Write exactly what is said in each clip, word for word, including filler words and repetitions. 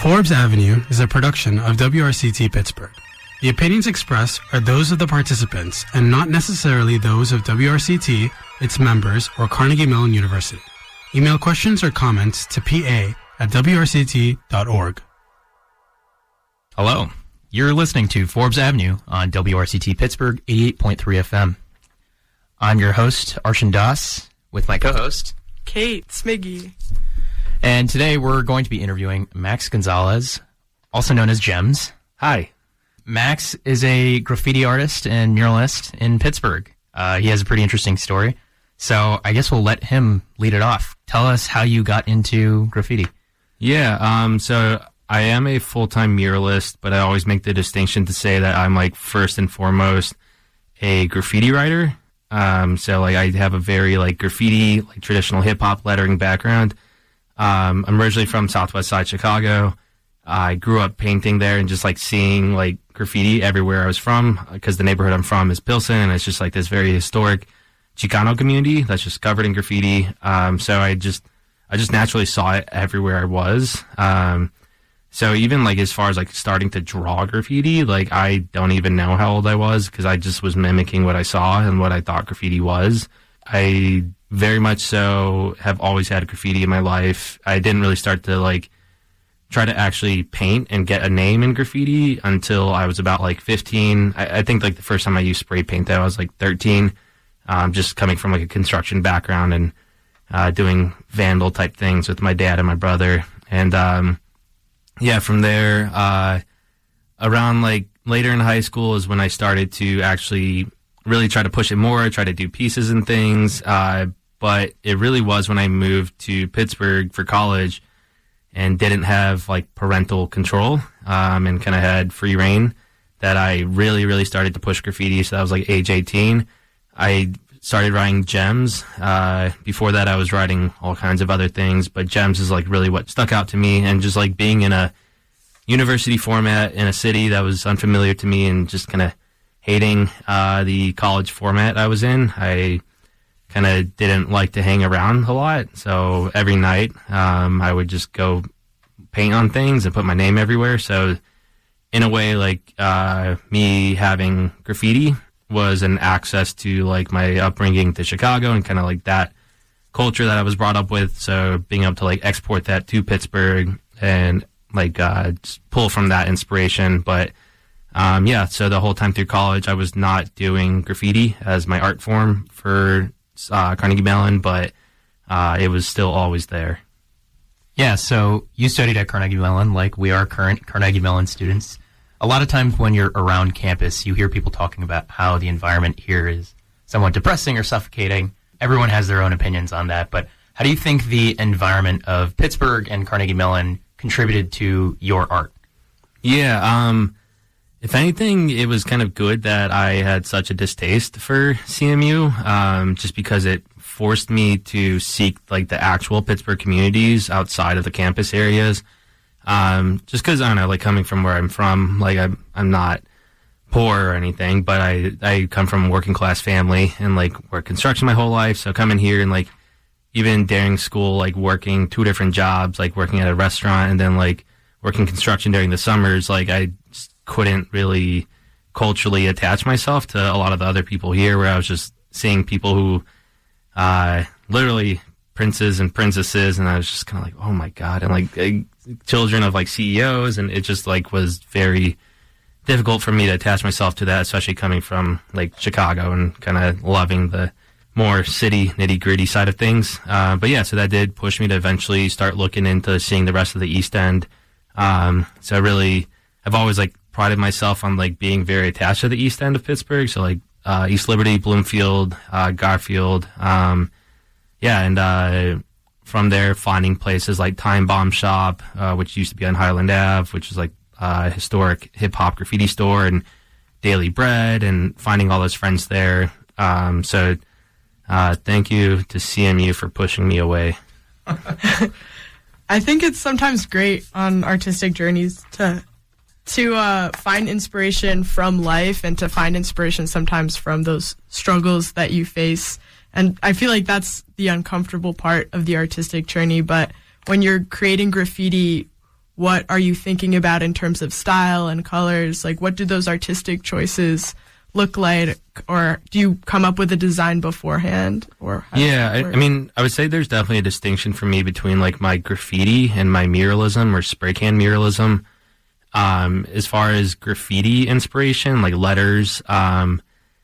Forbes Avenue is a production of W R C T Pittsburgh. The opinions expressed are those of the participants and not necessarily those of W R C T, its members, or Carnegie Mellon University. Email questions or comments to p a at w r c t dot org. Hello. You're listening to Forbes Avenue on W R C T Pittsburgh eighty-eight point three F M. I'm your host, Arshan Das, with my co-host, Kate Smiggy. And today we're going to be interviewing Max Gonzalez, also known as Gems. Hi. Max is a graffiti artist and muralist in Pittsburgh. Uh, he has a pretty interesting story, so I guess we'll let him lead it off. Tell us how you got into graffiti. Yeah, um, so I am a full-time muralist, but I always make the distinction to say that I'm, like, first and foremost a graffiti writer. Um, so, like, I have a very, like, graffiti, like, traditional hip-hop lettering background. Um, I'm originally from Southwest Side Chicago. I grew up painting there and just like seeing like graffiti everywhere I was from because the neighborhood I'm from is Pilsen, and it's just like this very historic Chicano community that's just covered in graffiti. Um, so I just I just naturally saw it everywhere I was. Um, so even like as far as like starting to draw graffiti, like I don't even know how old I was because I just was mimicking what I saw and what I thought graffiti was. I very much so have always had graffiti in my life. I didn't really start to like try to actually paint and get a name in graffiti until I was about like fifteen. I, I think like the first time I used spray paint that I was like thirteen, um, just coming from like a construction background and uh, doing vandal type things with my dad and my brother. And um, yeah, from there, uh, around like later in high school is when I started to actually really try to push it more, try to do pieces and things. Uh, but it really was when I moved to Pittsburgh for college and didn't have like parental control um, and kind of had free reign that I really, really started to push graffiti. So that was like age eighteen. I started writing Gems. Uh, before that, I was writing all kinds of other things, but Gems is like really what stuck out to me, and just like being in a university format in a city that was unfamiliar to me and just kind of hating uh, the college format I was in. I kind of didn't like to hang around a lot, so every night um, I would just go paint on things and put my name everywhere. So in a way, like uh, me having graffiti was an access to like my upbringing to Chicago and kind of like that culture that I was brought up with. So being able to like export that to Pittsburgh and like uh, just pull from that inspiration. But um, yeah, so the whole time through college, I was not doing graffiti as my art form for Uh, Carnegie Mellon, but uh, it was still always there. Yeah, so you studied at Carnegie Mellon, like we are current Carnegie Mellon students. A lot of times when you're around campus, you hear people talking about how the environment here is somewhat depressing or suffocating. Everyone has their own opinions on that, but how do you think the environment of Pittsburgh and Carnegie Mellon contributed to your art? Yeah, um, if anything, it was kind of good that I had such a distaste for C M U, um, just because it forced me to seek like the actual Pittsburgh communities outside of the campus areas. Um, just because, I don't know, like coming from where I'm from, like I'm, I'm not poor or anything, but I, I come from a working class family and like work construction my whole life. So coming here and like even during school, like working two different jobs, like working at a restaurant and then like working construction during the summers, like I just couldn't really culturally attach myself to a lot of the other people here, where I was just seeing people who uh literally princes and princesses, and I was just kind of like, oh my god, and like uh, children of like C E Os, and it just like was very difficult for me to attach myself to that, especially coming from like Chicago and kind of loving the more city nitty gritty side of things. Uh, but yeah, so that did push me to eventually start looking into seeing the rest of the East End. Um, so I really, I've always like prided myself on like being very attached to the East End of Pittsburgh. So like uh, East Liberty, Bloomfield, uh, Garfield, um, yeah, and uh, from there finding places like Time Bomb Shop, uh, which used to be on Highland Ave, which is like a historic hip hop graffiti store, and Daily Bread, and finding all those friends there. Um, so uh, thank you to C M U for pushing me away. I think it's sometimes great on artistic journeys to to uh, find inspiration from life and to find inspiration sometimes from those struggles that you face. And I feel like that's the uncomfortable part of the artistic journey. But when you're creating graffiti, what are you thinking about in terms of style and colors? Like, what do those artistic choices look like? Or do you come up with a design beforehand? Or how yeah, I, I mean, I would say there's definitely a distinction for me between like my graffiti and my muralism or spray can muralism. Um, as far as graffiti inspiration, like letters, um,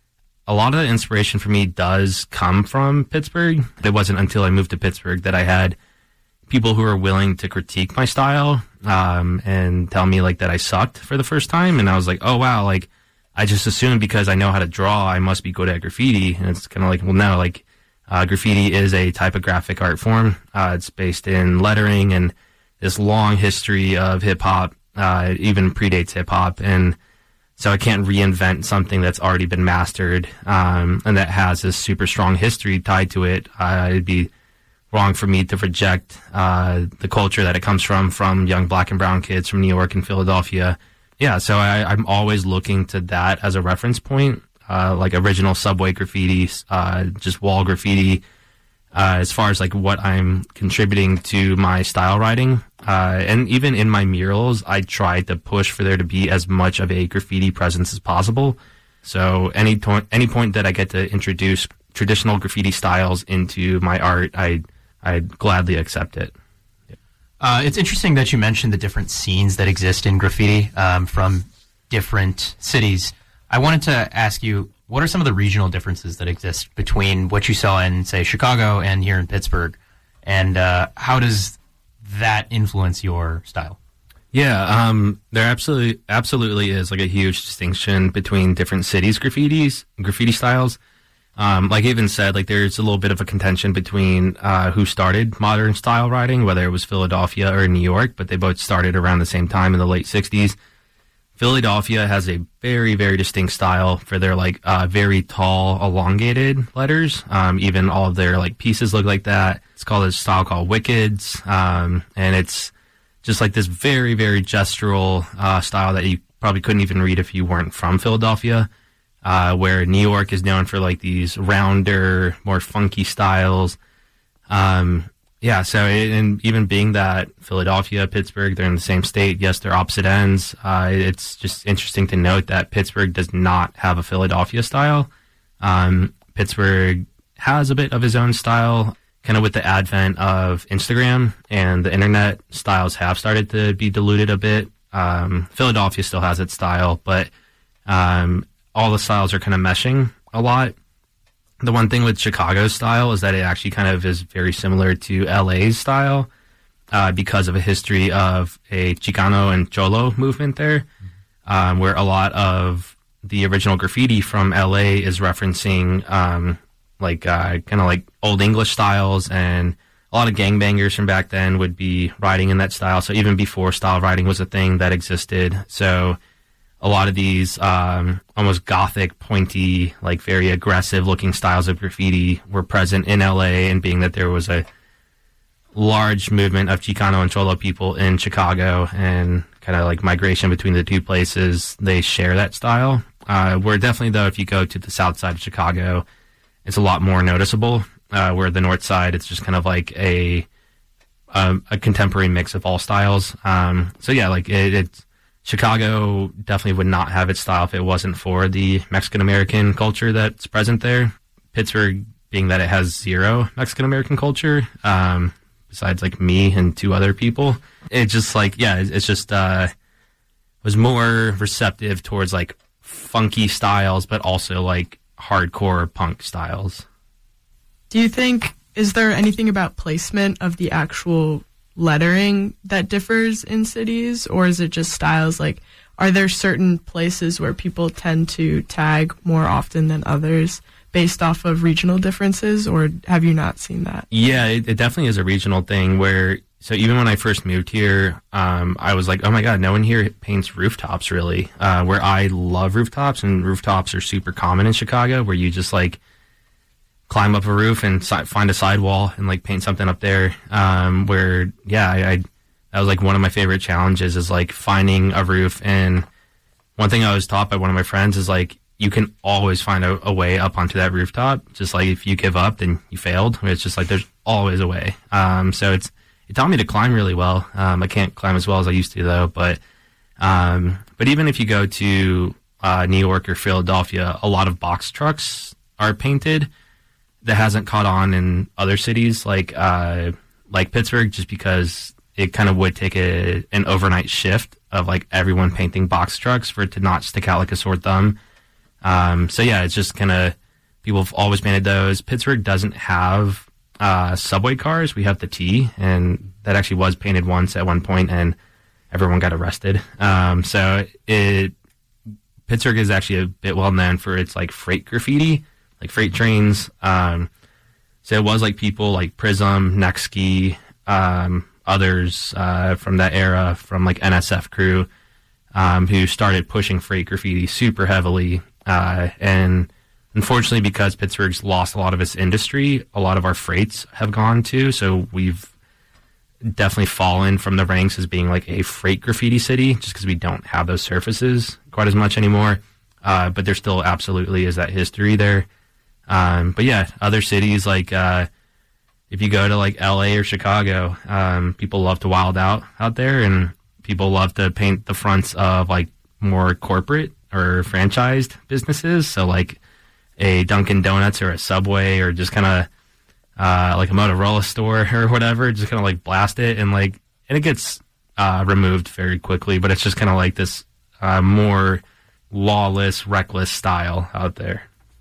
a lot of the inspiration for me does come from Pittsburgh. It wasn't until I moved to Pittsburgh that I had people who were willing to critique my style, um, and tell me like that I sucked for the first time. And I was like, oh wow, like I just assumed because I know how to draw, I must be good at graffiti. And it's kind of like, well, no, like, uh, graffiti is a typographic art form. Uh, it's based in lettering and this long history of hip hop, uh, even predates hip hop. And so I can't reinvent something that's already been mastered, um, and that has this super strong history tied to it. Uh, it'd be wrong for me to project, uh, the culture that it comes from, from young black and brown kids from New York and Philadelphia. Yeah, so I, I'm always looking to that as a reference point, uh, like original subway graffiti, uh, just wall graffiti, uh, as far as like what I'm contributing to my style writing. Uh, and even in my murals, I try to push for there to be as much of a graffiti presence as possible. So any, to- any point that I get to introduce traditional graffiti styles into my art, I, I'd gladly accept it. Uh, it's interesting that you mentioned the different scenes that exist in graffiti, um, from different cities. I wanted to ask you, what are some of the regional differences that exist between what you saw in, say, Chicago and here in Pittsburgh? And uh, how does that influence your style? Yeah, um, there absolutely absolutely is like a huge distinction between different cities' graffitis, graffiti styles. Um, like I even said, like there's a little bit of a contention between uh, who started modern style writing, whether it was Philadelphia or New York, but they both started around the same time in the late sixties. Philadelphia has a very, very distinct style for their like uh, very tall, elongated letters. Um, even all of their like pieces look like that. It's called a style called Wickeds, um, and it's just like this very, very gestural uh, style that you probably couldn't even read if you weren't from Philadelphia. Uh, where New York is known for like these rounder, more funky styles. Um, yeah, so it, and even being that Philadelphia, Pittsburgh, they're in the same state. Yes, they're opposite ends. Uh, it's just interesting to note that Pittsburgh does not have a Philadelphia style. Um, Pittsburgh has a bit of his own style, kind of with the advent of Instagram and the internet. Styles have started to be diluted a bit. Um, Philadelphia still has its style, but um, all the styles are kind of meshing a lot. The one thing with Chicago's style is that it actually kind of is very similar to L A's style, uh, because of a history of a Chicano and Cholo movement there, um, where a lot of the original graffiti from L A is referencing um, like uh, kind of like Old English styles, and a lot of gangbangers from back then would be writing in that style. So even before style writing was a thing that existed. So a lot of these um, almost gothic, pointy, like very aggressive looking styles of graffiti were present in L A, and being that there was a large movement of Chicano and Cholo people in Chicago and kind of like migration between the two places, they share that style. Uh, where definitely, though, if you go to the south side of Chicago, it's a lot more noticeable, uh, where the north side, it's just kind of like a a, a contemporary mix of all styles. Um, so yeah, like it, it's Chicago definitely would not have its style if it wasn't for the Mexican-American culture that's present there. Pittsburgh, being that it has zero Mexican-American culture, um, besides like me and two other people, it just like, yeah, it's just, uh, was more receptive towards like funky styles, but also like hardcore punk styles. Do you think, is there anything about placement of the actual lettering that differs in cities, or is it just styles? Like, are there certain places where people tend to tag more often than others based off of regional differences, or have you not seen that? Yeah, it, it definitely is a regional thing where, so even when I first moved here, um, I was like, oh my God, no one here paints rooftops really, uh, where I love rooftops, and rooftops are super common in Chicago, where you just like climb up a roof and si- find a sidewall and like paint something up there. Um, where, yeah, I, I, that was like one of my favorite challenges, is like finding a roof. And one thing I was taught by one of my friends is like, you can always find a, a way up onto that rooftop. Just like if you give up, then you failed. It's just like, there's always a way. Um, so it's, it taught me to climb really well. Um, I can't climb as well as I used to, though. But um, but even if you go to uh, New York or Philadelphia, a lot of box trucks are painted. That hasn't caught on in other cities like uh, like Pittsburgh, just because it kind of would take a an overnight shift of like everyone painting box trucks for it to not stick out like a sore thumb. Um, so yeah, it's just kind of, people have always painted those. Pittsburgh doesn't have uh, subway cars. We have the T, and that actually was painted once at one point, and everyone got arrested. Um, so it Pittsburgh is actually a bit well known for its like freight graffiti, like freight trains. Um, so it was like people like Prism, Nextski, um, others uh, from that era, from like N S F crew, um, who started pushing freight graffiti super heavily. Uh, and unfortunately, because Pittsburgh's lost a lot of its industry, a lot of our freights have gone too. So we've definitely fallen from the ranks as being like a freight graffiti city, just because we don't have those surfaces quite as much anymore. Uh, but there still absolutely is that history there. Um, but yeah, other cities like, uh, if you go to like L A or Chicago, um, people love to wild out out there, and people love to paint the fronts of like more corporate or franchised businesses. So like a Dunkin' Donuts or a Subway, or just kind of uh, like a Motorola store or whatever, just kind of like blast it, and like, and it gets uh, removed very quickly, but it's just kind of like this uh, more lawless, reckless style out there.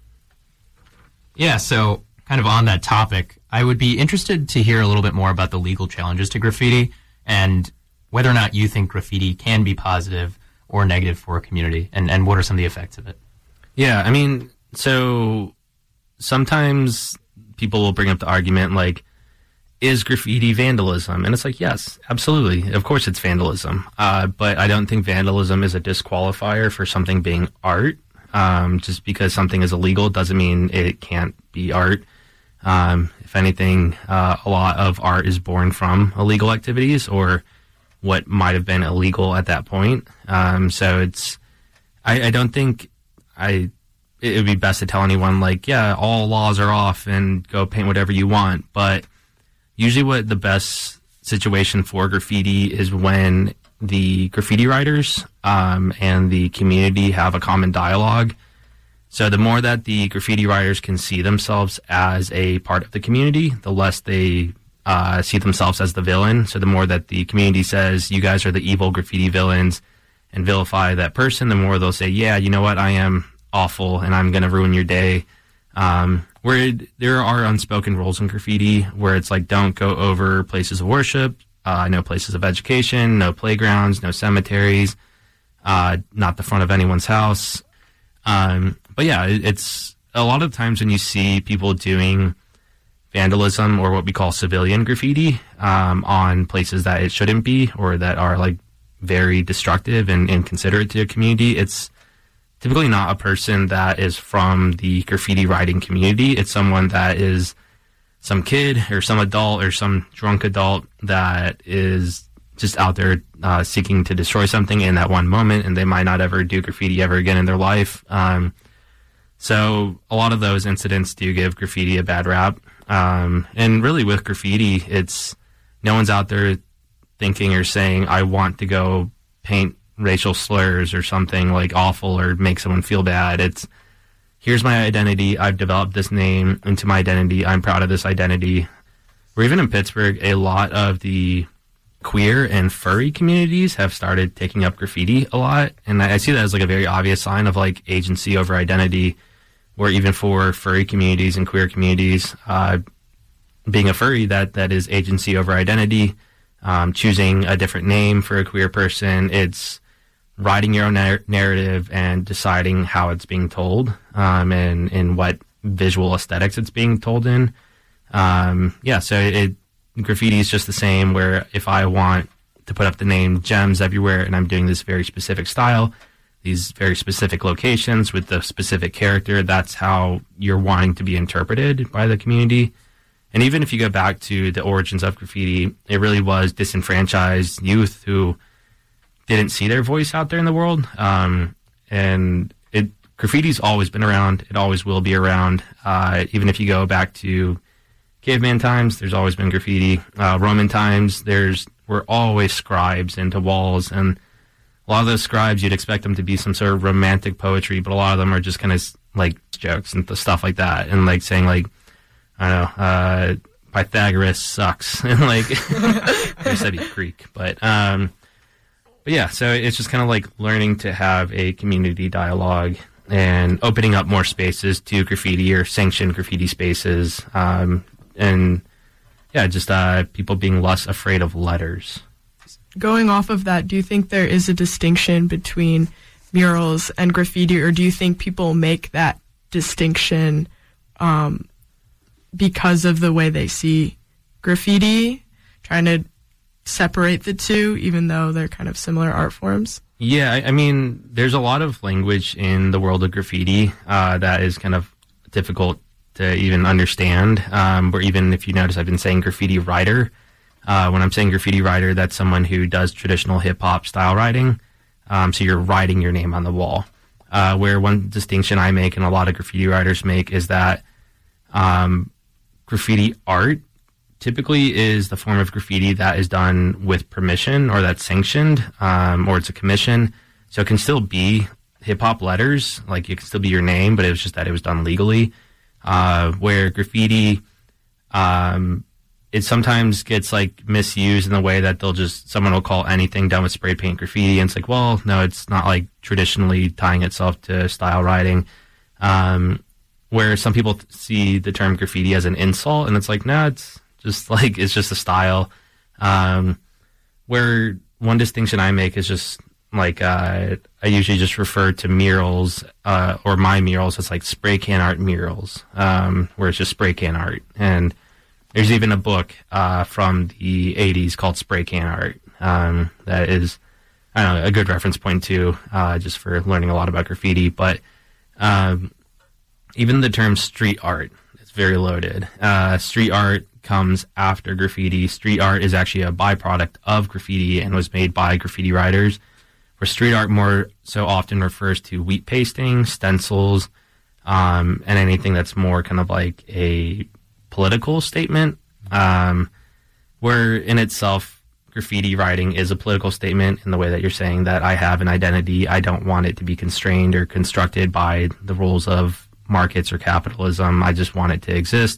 Yeah, so kind of on that topic, I would be interested to hear a little bit more about the legal challenges to graffiti, and whether or not you think graffiti can be positive or negative for a community, and, and what are some of the effects of it? Yeah, I mean, so sometimes people will bring up the argument like, is graffiti vandalism? And it's like, yes, absolutely. Of course it's vandalism. Uh, but I don't think vandalism is a disqualifier for something being art. Um, just because something is illegal doesn't mean it can't be art. Um, if anything, uh, a lot of art is born from illegal activities, or what might have been illegal at that point. Um, so it's, I, I don't think I, it would be best to tell anyone like, yeah, all laws are off and go paint whatever you want. But usually what the best situation for graffiti is when the graffiti writers, um, and the community have a common dialogue. So the more that the graffiti writers can see themselves as a part of the community, the less they uh, see themselves as the villain. So the more that the community says, you guys are the evil graffiti villains, and vilify that person, the more they'll say, yeah, you know what, I am awful, and I'm going to ruin your day. Um, where it, there are unspoken rules in graffiti, where it's like, don't go over places of worship, uh, no places of education, no playgrounds, no cemeteries, uh, not the front of anyone's house. Um, but yeah, it, it's a lot of times when you see people doing vandalism, or what we call civilian graffiti, um, on places that it shouldn't be, or that are like very destructive and inconsiderate to a community, it's typically not a person that is from the graffiti writing community. It's someone that is some kid or some adult or some drunk adult that is just out there uh, seeking to destroy something in that one moment, and they might not ever do graffiti ever again in their life. Um, so a lot of those incidents do give graffiti a bad rap. Um, and really with graffiti, it's no one's out there thinking or saying, I want to go paint racial slurs or something like awful or make someone feel bad. It's, here's my identity. I've developed this name into my identity. I'm proud of this identity. Or even in Pittsburgh, a lot of the queer and furry communities have started taking up graffiti a lot. And I see that as like a very obvious sign of like agency over identity, where even for furry communities and queer communities, uh, being a furry, that, that is agency over identity. Um, choosing a different name for a queer person, it's writing your own nar- narrative and deciding how it's being told, um, and, and what visual aesthetics it's being told in. Um, yeah, so it, graffiti is just the same, where if I want to put up the name Gems everywhere, and I'm doing this very specific style, these very specific locations with the specific character, that's how you're wanting to be interpreted by the community. And even if you go back to the origins of graffiti, it really was disenfranchised youth who didn't see their voice out there in the world. Um, and it graffiti's always been around. It always will be around. Uh, even if you go back to caveman times, there's always been graffiti. Uh, Roman times, there's were always scribes into walls, and a lot of those scribes, you'd expect them to be some sort of romantic poetry, but a lot of them are just kind of like jokes and th- stuff like that, and like saying like, I don't know, uh, Pythagoras sucks, and like, I said he's Greek, but um, but yeah, so it's just kind of like learning to have a community dialogue and opening up more spaces to graffiti or sanctioned graffiti spaces, um, and yeah, just uh, people being less afraid of letters. Going off of that, do you think there is a distinction between murals and graffiti, or do you think people make that distinction um, because of the way they see graffiti, trying to separate the two, even though they're kind of similar art forms? Yeah, I, I mean, there's a lot of language in the world of graffiti uh, that is kind of difficult to even understand, um, or even if you notice, I've been saying graffiti writer. Uh, when I'm saying graffiti writer, that's someone who does traditional hip-hop style writing, um, so you're writing your name on the wall. Uh, where one distinction I make and a lot of graffiti writers make is that um, graffiti art typically is the form of graffiti that is done with permission or that's sanctioned, um, or it's a commission. So it can still be hip-hop letters, like it can still be your name, but it was just that it was done legally. Uh, where graffiti, um, it sometimes gets like misused in the way that they'll just, someone will call anything done with spray paint graffiti, and it's like, well, no, it's not like traditionally tying itself to style writing. Um, where some people th- see the term graffiti as an insult, and it's like, no, it's just like, it's just a style. Um, where one distinction I make is just like, uh, I usually just refer to murals, uh, or my murals as like spray can art murals, um, where it's just spray can art. And there's even a book, uh, from the eighties called Spray Can Art, um, that is, I don't know, a good reference point too, uh, just for learning a lot about graffiti. But, um, even the term street art is very loaded. Uh, street art comes after graffiti. Street art is actually a byproduct of graffiti and was made by graffiti writers, where street art more so often refers to wheat pasting, stencils, um, and anything that's more kind of like a political statement, um, where in itself graffiti writing is a political statement in the way that you're saying that I have an identity. I don't want it to be constrained or constructed by the rules of markets or capitalism. I just want it to exist.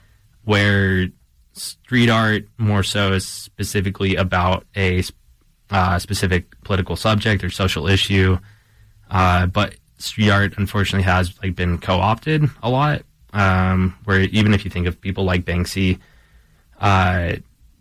Where street art more so is specifically about a uh, specific political subject or social issue, uh, but street art unfortunately has like been co-opted a lot. Um, where even if you think of people like Banksy, uh,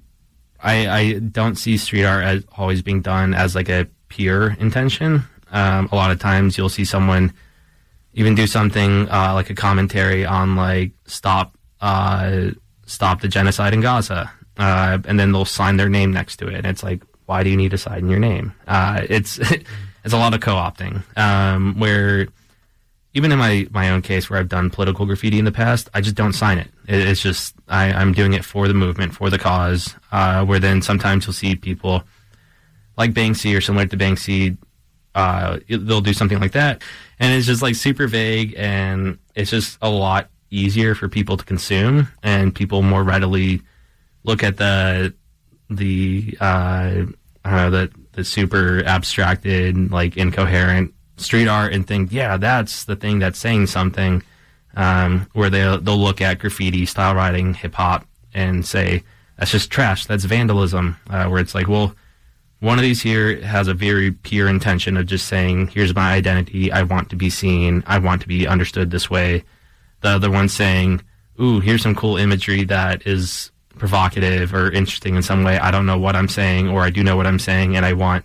I, I don't see street art as always being done as like a pure intention. Um, a lot of times you'll see someone even do something uh, like a commentary on like stop uh, stop the genocide in Gaza, uh, and then they'll sign their name next to it. And it's like, why do you need to sign your name? Uh, it's it's a lot of co-opting, um, where even in my, my own case where I've done political graffiti in the past, I just don't sign it. it it's just, I, I'm doing it for the movement, for the cause, uh, where then sometimes you'll see people like Banksy or similar to Banksy, uh, they'll do something like that. And it's just like super vague, and it's just a lot easier for people to consume, and people more readily look at the, the, uh, I don't know, the, the super abstracted, like incoherent street art and think, yeah, that's the thing that's saying something, um, where they'll, they'll look at graffiti, style writing, hip-hop, and say, that's just trash, that's vandalism, uh, where it's like, well, one of these here has a very pure intention of just saying, here's my identity, I want to be seen, I want to be understood this way. The other one saying, ooh, here's some cool imagery that is provocative or interesting in some way, I don't know what I'm saying, or I do know what I'm saying, and I want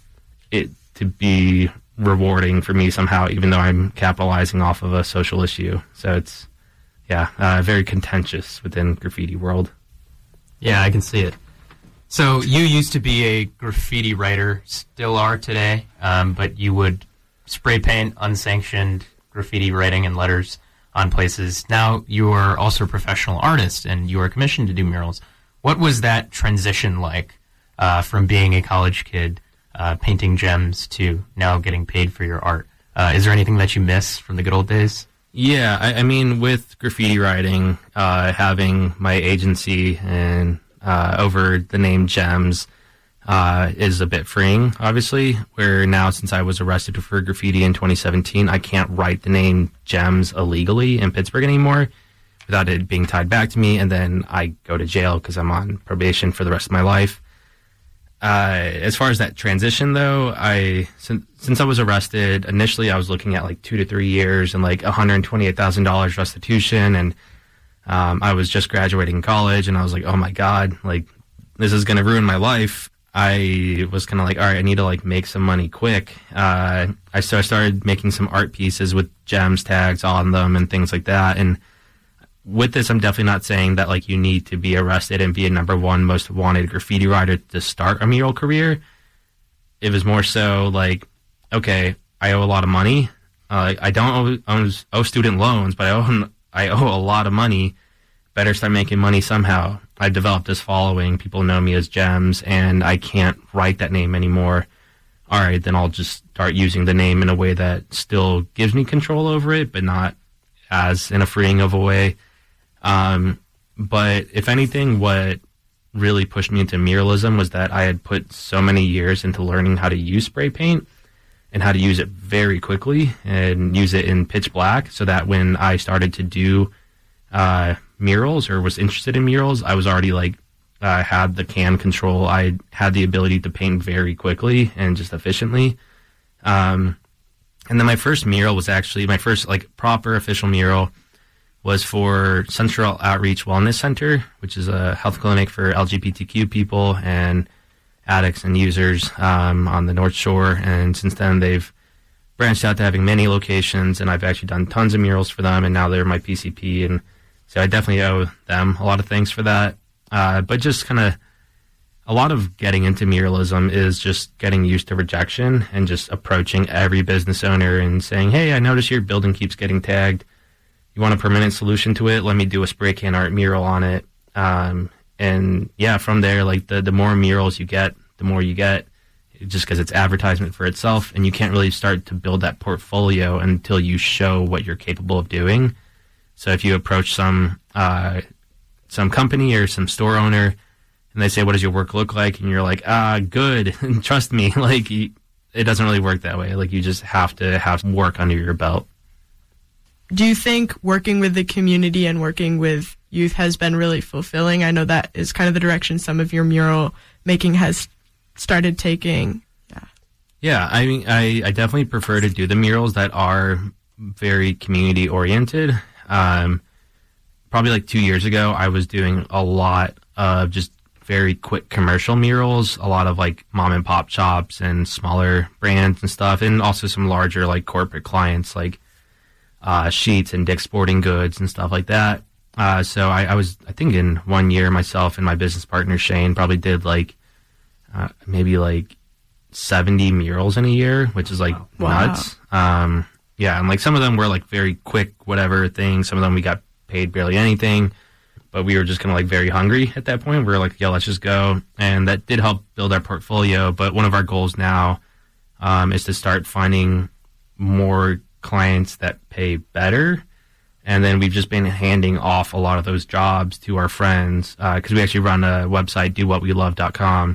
it to be rewarding for me somehow, even though I'm capitalizing off of a social issue. So it's, yeah, uh, very contentious within graffiti world. Yeah, I can see it. So you used to be a graffiti writer, still are today, um, but you would spray paint unsanctioned graffiti writing and letters on places. Now you are also a professional artist, and you are commissioned to do murals. What was that transition like uh, from being a college kid Uh, painting gems to now getting paid for your art? Uh, is there anything that you miss from the good old days? Yeah, I, I mean, with graffiti writing, uh, having my agency and uh, over the name Gems uh, is a bit freeing, obviously, where now since I was arrested for graffiti in twenty seventeen, I can't write the name Gems illegally in Pittsburgh anymore without it being tied back to me, and then I go to jail because I'm on probation for the rest of my life. Uh, as far as that transition, though, I since, since I was arrested, initially I was looking at like two to three years and like one hundred twenty-eight thousand dollars restitution, and um, I was just graduating college, and I was like, oh my god, like this is gonna ruin my life. I was kind of like, all right, I need to like make some money quick. Uh, I so I started making some art pieces with Gems tags on them and things like that, and with this, I'm definitely not saying that like you need to be arrested and be a number one most wanted graffiti writer to start a mural career. It was more so like, okay, I owe a lot of money. Uh, I don't owe, owe, owe student loans, but I owe I owe a lot of money. Better start making money somehow. I've developed this following. People know me as Gems, and I can't write that name anymore. All right, then I'll just start using the name in a way that still gives me control over it, but not as in a freeing of a way. Um, but if anything, what really pushed me into muralism was that I had put so many years into learning how to use spray paint and how to use it very quickly and use it in pitch black, so that when I started to do uh, murals or was interested in murals, I was already like uh, had the can control. I had the ability to paint very quickly and just efficiently. Um, and then my first mural was actually my first like proper official mural was for Central Outreach Wellness Center, which is a health clinic for L G B T Q people and addicts and users um, on the North Shore. And since then, they've branched out to having many locations, and I've actually done tons of murals for them, and now they're my P C P. And so I definitely owe them a lot of things for that. Uh, but just kind of a lot of getting into muralism is just getting used to rejection and just approaching every business owner and saying, hey, I notice your building keeps getting tagged. You want a permanent solution to it? Let me do a spray can art mural on it. Um, and yeah, from there, like the, the more murals you get, the more you get, just because it's advertisement for itself, and you can't really start to build that portfolio until you show what you're capable of doing. So if you approach some uh, some company or some store owner, and they say, "What does your work look like?" and you're like, "Ah, good, trust me," like you, it doesn't really work that way. Like you just have to have work under your belt. Do you think working with the community and working with youth has been really fulfilling? I know that is kind of the direction some of your mural making has started taking. Yeah. Yeah, I mean, I, I definitely prefer to do the murals that are very community oriented. Um, probably like two years ago, I was doing a lot of just very quick commercial murals, a lot of like mom and pop shops and smaller brands and stuff, and also some larger like corporate clients like Uh, Sheets and Dick's Sporting Goods and stuff like that. Uh, so I, I was, I think in one year, myself and my business partner Shane probably did like uh, maybe like seventy murals in a year, which is like wow. nuts. Um, yeah, and like some of them were like very quick, whatever things. Some of them we got paid barely anything, but we were just kind of like very hungry at that point. We were like, yeah, let's just go. And that did help build our portfolio. But one of our goals now um, is to start finding more clients that pay better, and then we've just been handing off a lot of those jobs to our friends because uh, we actually run a website, do what we love dot com.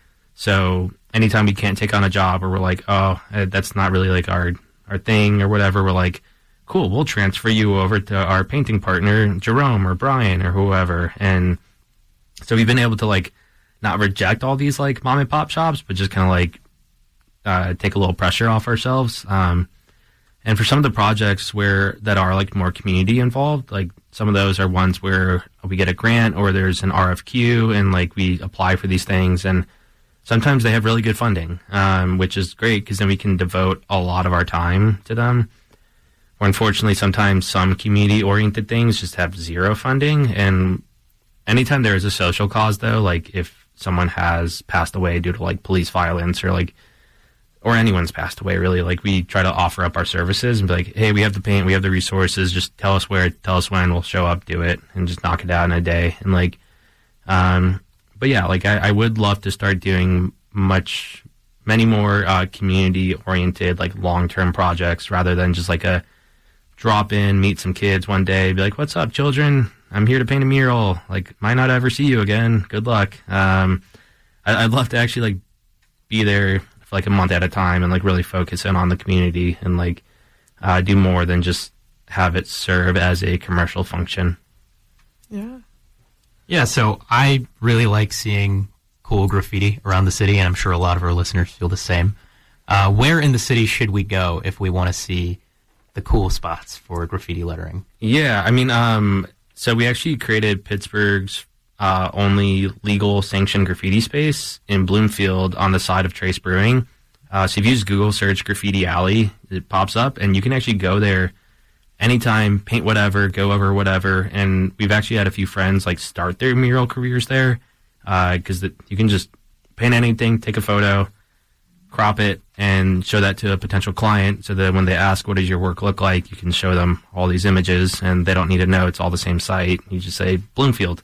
So anytime we can't take on a job or we're like, oh, that's not really like our our thing or whatever, we're like, cool, we'll transfer you over to our painting partner Jerome or Brian or whoever. And so we've been able to like not reject all these like mom and pop shops, but just kind of like uh, take a little pressure off ourselves. Um, And for some of the projects where that are like more community involved, like some of those are ones where we get a grant or there's an R F Q and like we apply for these things, and sometimes they have really good funding, um, which is great because then we can devote a lot of our time to them. Or unfortunately, sometimes some community-oriented things just have zero funding. And anytime there is a social cause, though, like if someone has passed away due to like police violence or like or anyone's passed away, really, like we try to offer up our services and be like, hey, we have the paint, we have the resources, just tell us where, tell us when, we'll show up, do it, and just knock it out in a day. And like, um, but yeah, like I, I would love to start doing much, many more uh, community-oriented, like long-term projects rather than just like a drop in, meet some kids one day, be like, "What's up, children? I'm here to paint a mural. Like, might not ever see you again. Good luck." Um, I, I'd love to actually like be there for like a month at a time and like really focus in on the community and like uh, do more than just have it serve as a commercial function. Yeah. Yeah, so I really like seeing cool graffiti around the city, and I'm sure a lot of our listeners feel the same. Uh, where in the city should we go if we want to see the cool spots for graffiti lettering? Yeah, I mean, um, so we actually created Pittsburgh's uh, only legal sanctioned graffiti space in Bloomfield on the side of Trace Brewing. Uh, so if you use Google search Graffiti Alley, it pops up, and you can actually go there anytime, paint whatever, go over whatever. And we've actually had a few friends like start their mural careers there because uh, you can just paint anything, take a photo, crop it, and show that to a potential client so that when they ask, what does your work look like, you can show them all these images, and they don't need to know it's all the same site. You just say Bloomfield.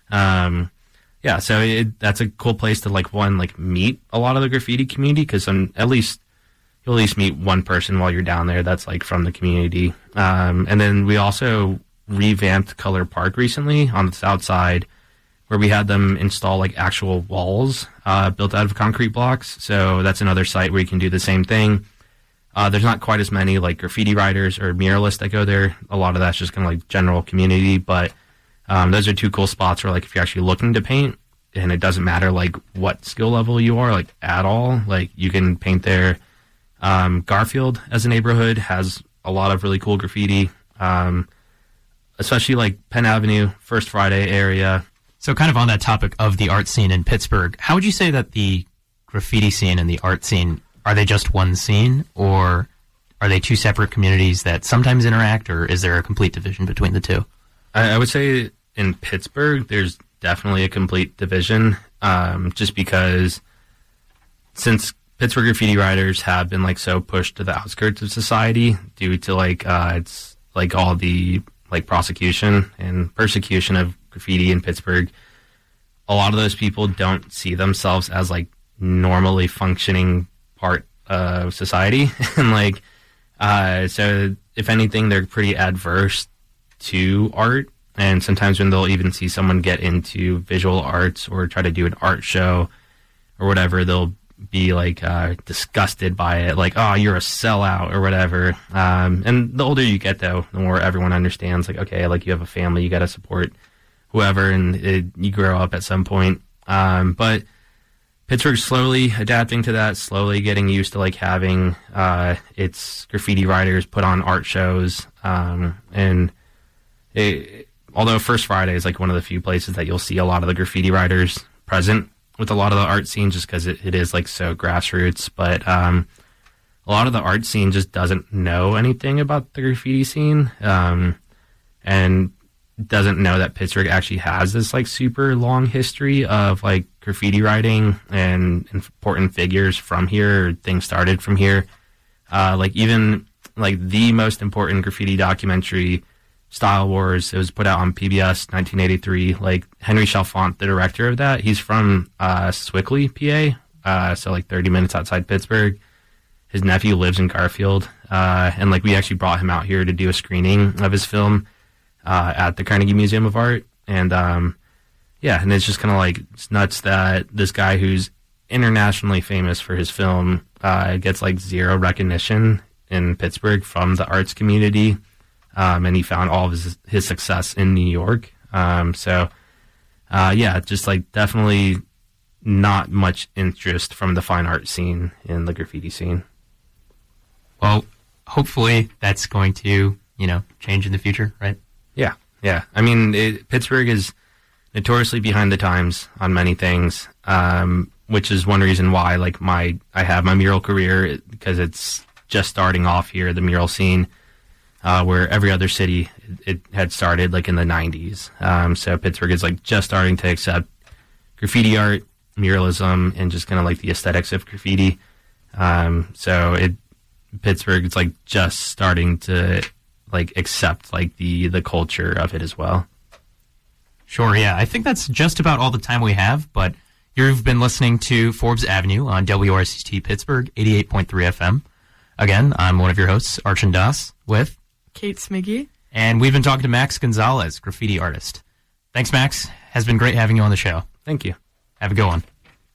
Um, yeah, so it, that's a cool place to, like, one, like, meet a lot of the graffiti community, because at least you'll at least meet one person while you're down there that's, like, from the community. Um, and then we also revamped Color Park recently on the south side, where we had them install like actual walls uh, built out of concrete blocks. So that's another site where you can do the same thing. Uh, there's not quite as many like graffiti writers or muralists that go there. A lot of that's just kind of like general community, but um, those are two cool spots where like if you're actually looking to paint, and it doesn't matter like what skill level you are like at all, like you can paint there. Um, Garfield as a neighborhood has a lot of really cool graffiti, um, especially like Penn Avenue, First Friday area. So kind of on that topic of the art scene in Pittsburgh, how would you say that the graffiti scene and the art scene, are they just one scene, or are they two separate communities that sometimes interact, or is there a complete division between the two? I, I would say in Pittsburgh, there's definitely a complete division, um, just because since Pittsburgh graffiti writers have been like so pushed to the outskirts of society due to like uh, it's like all the like prosecution and persecution of graffiti in Pittsburgh, a lot of those people don't see themselves as like normally functioning part of society. And like, uh, so if anything, they're pretty adverse to art. And sometimes when they'll even see someone get into visual arts or try to do an art show or whatever, they'll be like uh, disgusted by it, like, "Oh, you're a sellout," or whatever. Um, and the older you get, though, the more everyone understands, like, okay, like you have a family, you got to support whoever, and it, you grow up at some point. Um, but Pittsburgh's slowly adapting to that, slowly getting used to like having uh, its graffiti writers put on art shows. Um, and it, although First Friday is like one of the few places that you'll see a lot of the graffiti writers present with a lot of the art scene, just because it, it is like so grassroots. But um, a lot of the art scene just doesn't know anything about the graffiti scene, um, and doesn't know that Pittsburgh actually has this like super long history of like graffiti writing and important figures from here, or things started from here. Uh, like even like the most important graffiti documentary, Style Wars, it was put out on P B S nineteen eighty-three. Like Henry Chalfant, the director of that, he's from uh, Sewickley, P A, uh, so like thirty minutes outside Pittsburgh. His nephew lives in Garfield, uh, and like we actually brought him out here to do a screening of his film uh, at the Carnegie Museum of Art. And um, yeah, and it's just kind of like it's nuts that this guy who's internationally famous for his film uh, gets like zero recognition in Pittsburgh from the arts community. Um, and he found all of his, his success in New York. Um, so, uh, yeah, just like definitely not much interest from the fine art scene in the graffiti scene. Well, hopefully that's going to, you know, change in the future, right? Yeah, yeah. I mean, it, Pittsburgh is notoriously behind the times on many things, um, which is one reason why, like, my I have my mural career, because it's just starting off here, the mural scene. Uh, where every other city it, it had started like in the nineties. Um, so Pittsburgh is like just starting to accept graffiti art, muralism, and just kind of like the aesthetics of graffiti. Um, so it Pittsburgh is like just starting to like accept like the the culture of it as well. Sure, yeah. I think that's just about all the time we have, but you've been listening to Forbes Avenue on W R C T Pittsburgh eighty-eight point three F M. Again, I'm one of your hosts, Archon Das, with Kate Smiggy. And we've been talking to Max Gonzalez, graffiti artist. Thanks, Max. Has been great having you on the show. Thank you. Have a good one.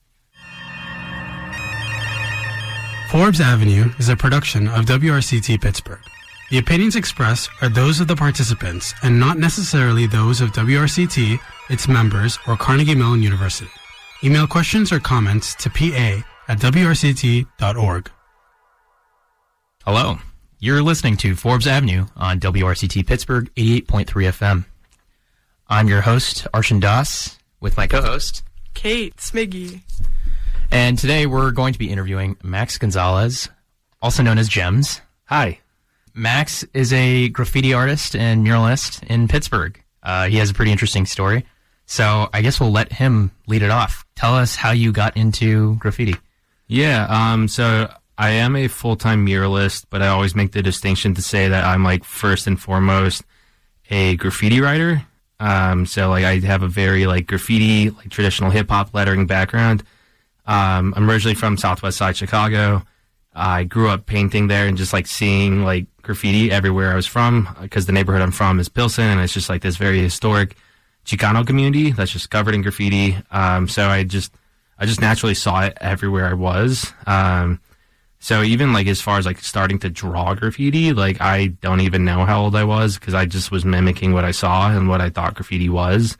Forbes Avenue is a production of W R C T Pittsburgh. The opinions expressed are those of the participants and not necessarily those of W R C T, its members, or Carnegie Mellon University. Email questions or comments to p a at w r c t dot org. Hello. You're listening to Forbes Avenue on W R C T Pittsburgh eighty-eight point three F M. I'm your host, Arshan Das, with my co-host, Kate Smiggy. And today we're going to be interviewing Max Gonzalez, also known as Gems. Hi. Max is a graffiti artist and muralist in Pittsburgh. Uh, he has a pretty interesting story. So I guess we'll let him lead it off. Tell us how you got into graffiti. Yeah, um, so I am a full-time muralist, but I always make the distinction to say that I'm, like, first and foremost a graffiti writer. Um, so, like, I have a very, like, graffiti, like, traditional hip-hop lettering background. Um, I'm originally from Southwest Side Chicago. I grew up painting there and just, like, seeing, like, graffiti everywhere I was from, because the neighborhood I'm from is Pilsen, and it's just, like, this very historic Chicano community that's just covered in graffiti. Um, so I just, I just naturally saw it everywhere I was. Um, so even, like, as far as, like, starting to draw graffiti, like, I don't even know how old I was, because I just was mimicking what I saw and what I thought graffiti was.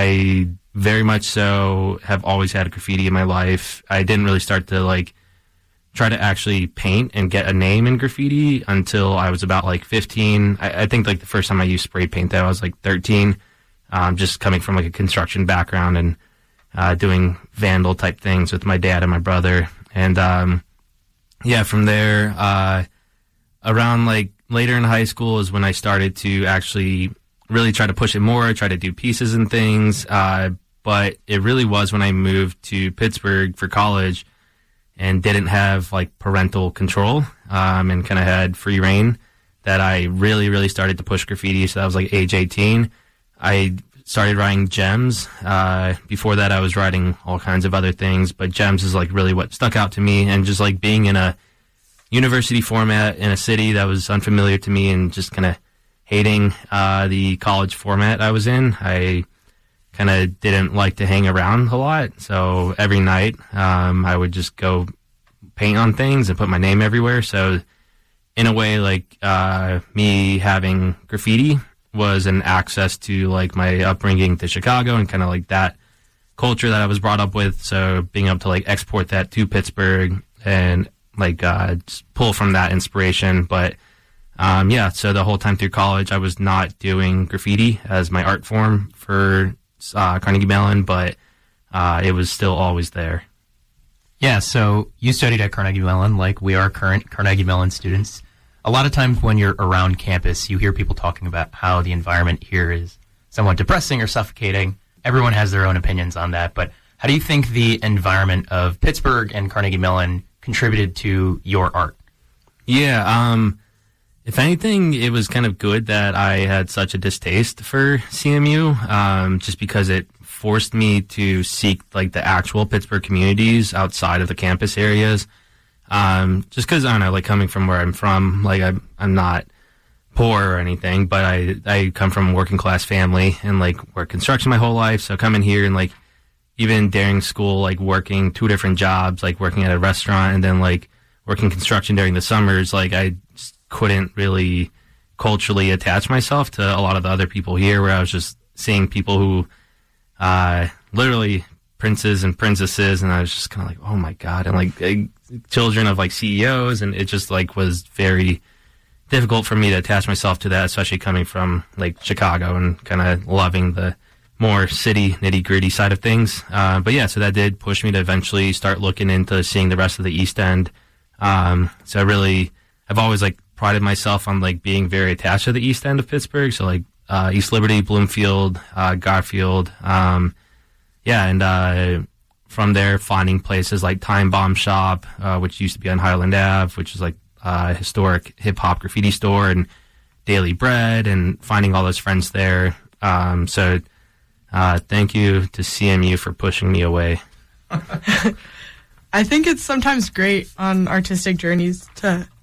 I very much so have always had graffiti in my life. I didn't really start to, like, try to actually paint and get a name in graffiti until I was about, like, fifteen. I, I think, like, the first time I used spray paint, though, I was, like, thirteen, um, just coming from, like, a construction background and uh, doing vandal type things with my dad and my brother. And, um, yeah, from there, uh, around, like, later in high school is when I started to actually really try to push it more, try to do pieces and things. Uh, but it really was when I moved to Pittsburgh for college and didn't have, like, parental control, um, and kind of had free reign, that I really, really started to push graffiti. So that was, like, age eighteen. I started writing Gems. Uh, before that, I was writing all kinds of other things, but Gems is, like, really what stuck out to me. And just, like, being in a university format in a city that was unfamiliar to me, and just kind of hating uh, the college format I was in. I kind of didn't like to hang around a lot, so every night um, I would just go paint on things and put my name everywhere. So in a way, like, uh, me having graffiti was an access to, like, my upbringing to Chicago and kind of, like, that culture that I was brought up with. So being able to, like, export that to Pittsburgh and, like, uh, just pull from that inspiration. But um, yeah, so the whole time through college, I was not doing graffiti as my art form for uh, Carnegie Mellon, but uh, it was still always there. Yeah, so you studied at Carnegie Mellon, like we are current Carnegie Mellon students. A lot of times when you're around campus, you hear people talking about how the environment here is somewhat depressing or suffocating. Everyone has their own opinions on that, but how do you think the environment of Pittsburgh and Carnegie Mellon contributed to your art? Yeah, um, if anything, it was kind of good that I had such a distaste for C M U, um, just because it forced me to seek, like, the actual Pittsburgh communities outside of the campus areas. Um, just because, I don't know, like, coming from where I'm from, like, I'm, I'm not poor or anything, but I, I come from a working class family and, like, worked construction my whole life. So coming here and, like, even during school, like, working two different jobs, like, working at a restaurant and then, like, working construction during the summers, like, I just couldn't really culturally attach myself to a lot of the other people here, where I was just seeing people who, uh, literally princes and princesses, and I was just kind of like, oh my God, and, like, uh, children of, like, C E Os, and it just, like, was very difficult for me to attach myself to that, especially coming from, like, Chicago and kind of loving the more city nitty gritty side of things. Uh, but yeah, so that did push me to eventually start looking into seeing the rest of the East End. Um, so I really, I've always, like, prided myself on, like, being very attached to the East End of Pittsburgh. So, like, uh, East Liberty, Bloomfield, uh, Garfield, um, yeah, and, uh, from there, finding places like Time Bomb Shop, uh, which used to be on Highland Ave, which is, like, a historic hip-hop graffiti store, and Daily Bread, and finding all those friends there. Um, so, uh, thank you to C M U for pushing me away. I think it's sometimes great on artistic journeys to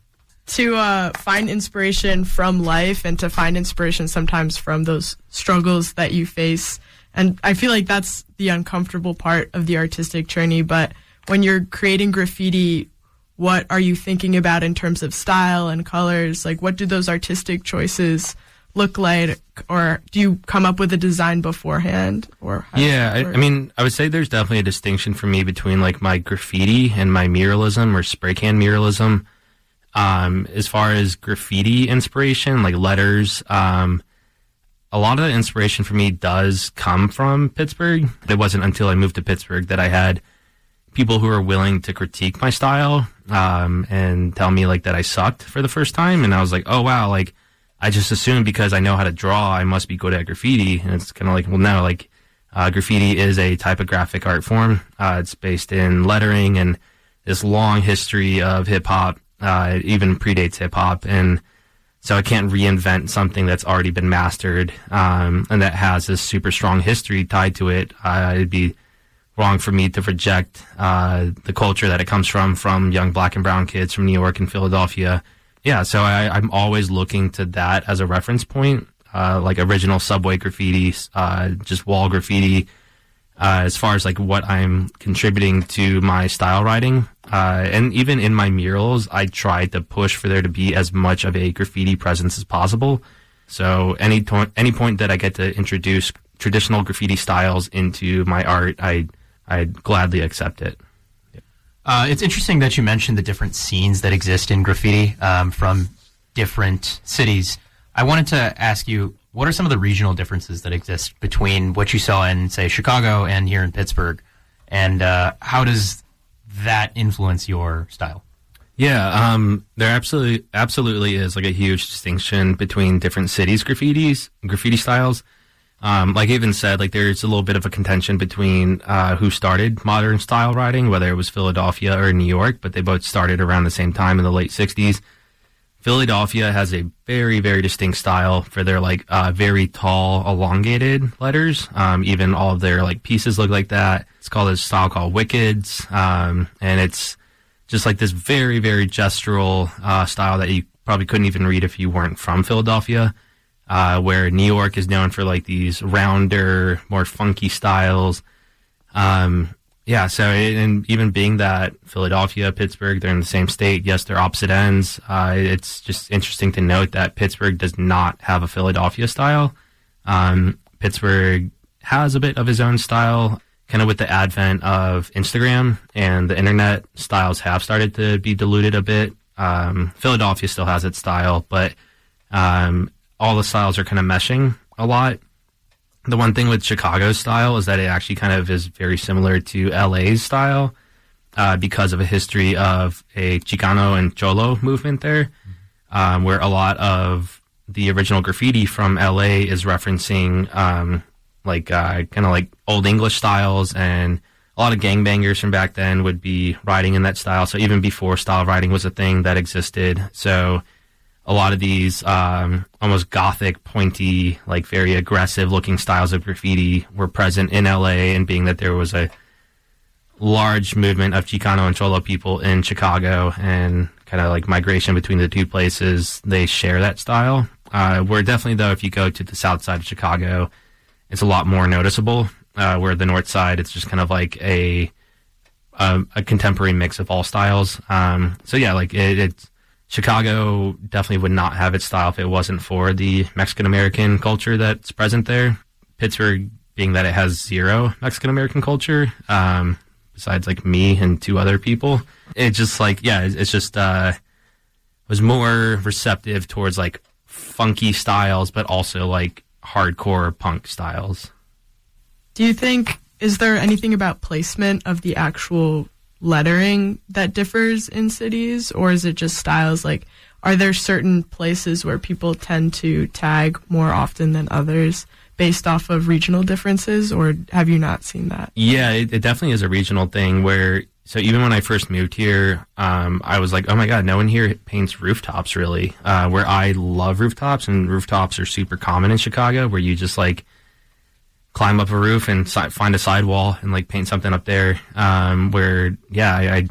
to uh, find inspiration from life and to find inspiration sometimes from those struggles that you face. And I feel like that's the uncomfortable part of the artistic journey. But when you're creating graffiti, what are you thinking about in terms of style and colors? Like, what do those artistic choices look like? Or do you come up with a design beforehand? Or how yeah, I, I mean, I would say there's definitely a distinction for me between like my graffiti and my muralism or spray can muralism. Um, as far as graffiti inspiration, like letters, um, a lot of the inspiration for me does come from Pittsburgh. It wasn't until I moved to Pittsburgh that I had people who were willing to critique my style, um, and tell me like that I sucked for the first time. And I was like, oh wow, like I just assumed because I know how to draw, I must be good at graffiti. And it's kind of like, well, no, like, uh, graffiti is a typographic art form. Uh, it's based in lettering and this long history of hip hop. Uh, it even predates hip-hop, and so I can't reinvent something that's already been mastered, um, and that has this super strong history tied to it. Uh, it'd be wrong for me to reject uh, the culture that it comes from, from young black and brown kids from New York and Philadelphia. Yeah, so I, I'm always looking to that as a reference point, uh, like original subway graffiti, uh, just wall graffiti, uh, as far as like what I'm contributing to my style writing. Uh, and even in my murals, I try to push for there to be as much of a graffiti presence as possible. So any to- any point that I get to introduce traditional graffiti styles into my art, I I'd gladly accept it. Uh, it's interesting that you mentioned the different scenes that exist in graffiti um, from different cities. I wanted to ask you, what are some of the regional differences that exist between what you saw in, say, Chicago and here in Pittsburgh? And uh, how does that influence your style? Yeah, um, there absolutely absolutely is like a huge distinction between different cities' graffitis, graffiti styles. Um, like I even said, like there's a little bit of a contention between uh, who started modern style writing, whether it was Philadelphia or New York, but they both started around the same time in the late sixties. Philadelphia has a very, very distinct style for their like uh, very tall, elongated letters. Um, even all of their like pieces look like that. It's called a style called Wickeds, um, and it's just like this very, very gestural uh, style that you probably couldn't even read if you weren't from Philadelphia. Uh, where New York is known for like these rounder, more funky styles. Um, yeah, so it, and even being that Philadelphia, Pittsburgh, they're in the same state. Yes, they're opposite ends. Uh, it's just interesting to note that Pittsburgh does not have a Philadelphia style. Um, Pittsburgh has a bit of his own style, kind of with the advent of Instagram and the internet. Styles have started to be diluted a bit. Um, Philadelphia still has its style, but um, all the styles are kind of meshing a lot. The one thing with Chicago's style is that it actually kind of is very similar to L A's style uh, because of a history of a Chicano and Cholo movement there, um, where a lot of the original graffiti from L A is referencing um, like uh, kind of like old English styles, and a lot of gangbangers from back then would be writing in that style. So even before style writing was a thing that existed. So a lot of these um, almost gothic, pointy, like very aggressive looking styles of graffiti were present in L A, and being that there was a large movement of Chicano and Cholo people in Chicago and kind of like migration between the two places, they share that style. Uh, where definitely, though, if you go to the south side of Chicago, it's a lot more noticeable, uh, where the north side, it's just kind of like a a, a contemporary mix of all styles. Um, so yeah, like it, it's Chicago definitely would not have its style if it wasn't for the Mexican-American culture that's present there. Pittsburgh, being that it has zero Mexican-American culture, um, besides like me and two other people, it just like, yeah, it's just, uh, was more receptive towards like funky styles, but also like hardcore punk styles. Do you think, is there anything about placement of the actual lettering that differs in cities, or is it just styles? Like, are there certain places where people tend to tag more often than others based off of regional differences, or have you not seen that? Yeah, it, it definitely is a regional thing where, so even when I first moved here, um, I was like, oh my God, no one here paints rooftops really, uh, where I love rooftops, and rooftops are super common in Chicago, where you just like climb up a roof and si- find a sidewall and like paint something up there. Um, where, yeah, I, I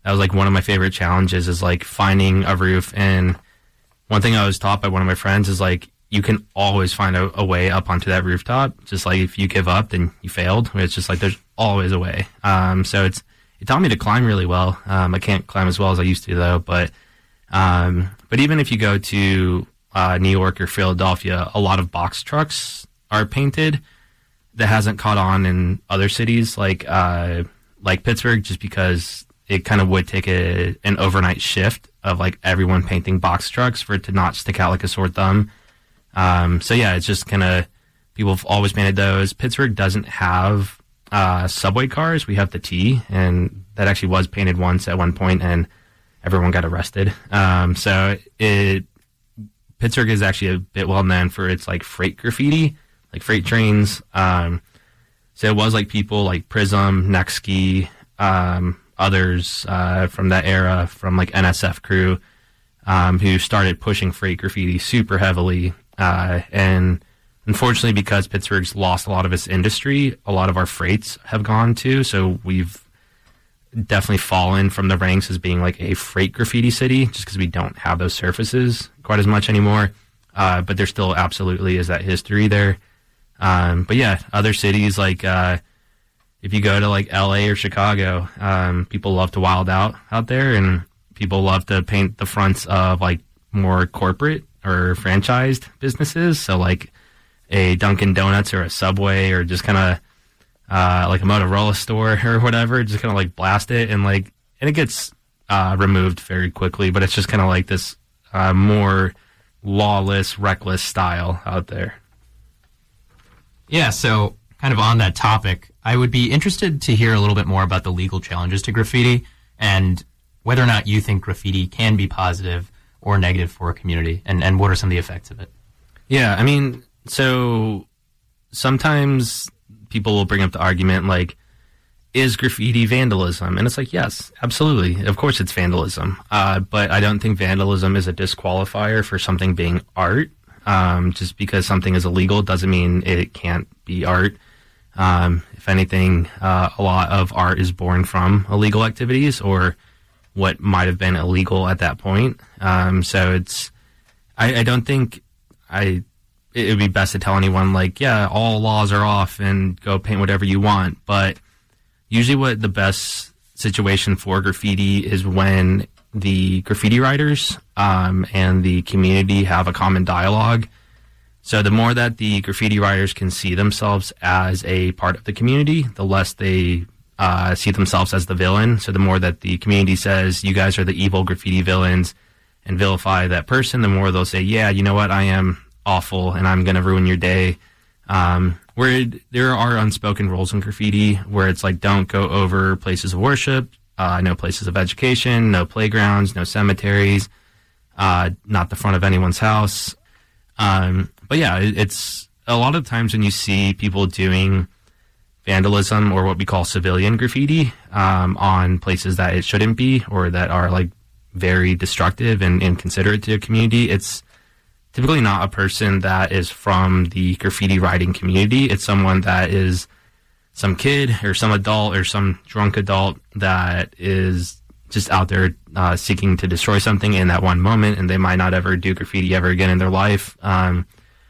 that was like one of my favorite challenges, is like finding a roof. And one thing I was taught by one of my friends is like, you can always find a, a way up onto that rooftop. Just like if you give up, then you failed. It's just like there's always a way. Um, so it's it taught me to climb really well. Um, I can't climb as well as I used to though. But um, but even if you go to uh, New York or Philadelphia, a lot of box trucks are painted. That hasn't caught on in other cities like uh, like Pittsburgh, just because it kind of would take a, an overnight shift of like everyone painting box trucks for it to not stick out like a sore thumb. Um, so yeah, it's just kind of, people have always painted those. Pittsburgh doesn't have uh, subway cars. We have the T, and that actually was painted once at one point, and everyone got arrested. Um, so it Pittsburgh is actually a bit well known for its like freight graffiti, like freight trains. Um, so it was like people like Prism, Nextski, um, others uh, from that era, from like N S F crew, um, who started pushing freight graffiti super heavily. Uh, and unfortunately, because Pittsburgh's lost a lot of its industry, a lot of our freights have gone too. So we've definitely fallen from the ranks as being like a freight graffiti city, just because we don't have those surfaces quite as much anymore. Uh, but there still absolutely is that history there. Um, but yeah, other cities like uh, if you go to like L A or Chicago, um, people love to wild out out there, and people love to paint the fronts of like more corporate or franchised businesses. So like a Dunkin' Donuts or a Subway, or just kind of uh, like a Motorola store or whatever, just kind of like blast it, and like, and it gets uh, removed very quickly, but it's just kind of like this uh, more lawless, reckless style out there. Yeah, so kind of on that topic, I would be interested to hear a little bit more about the legal challenges to graffiti, and whether or not you think graffiti can be positive or negative for a community, and, and what are some of the effects of it? Yeah, I mean, so sometimes people will bring up the argument like, is graffiti vandalism? And it's like, yes, absolutely. Of course it's vandalism. Uh, but I don't think vandalism is a disqualifier for something being art. Um, just because something is illegal doesn't mean it can't be art. Um, if anything, uh, a lot of art is born from illegal activities, or what might have been illegal at that point. Um, so it's, I, I don't think I, it would be best to tell anyone like, yeah, all laws are off and go paint whatever you want. But usually what the best situation for graffiti is when the graffiti writers um, and the community have a common dialogue. So the more that the graffiti writers can see themselves as a part of the community, the less they uh, see themselves as the villain. So the more that the community says, you guys are the evil graffiti villains, and vilify that person, the more they'll say, yeah, you know what, I am awful and I'm going to ruin your day. Um, where it, there are unspoken rules in graffiti where it's like, don't go over places of worship, uh, no places of education, no playgrounds, no cemeteries, uh, not the front of anyone's house. Um, but yeah, it, it's a lot of times when you see people doing vandalism, or what we call civilian graffiti, um, on places that it shouldn't be, or that are like very destructive and inconsiderate to a community, it's typically not a person that is from the graffiti writing community. It's someone that is some kid or some adult or some drunk adult that is just out there uh, seeking to destroy something in that one moment, and they might not ever do graffiti ever again in their life. Um,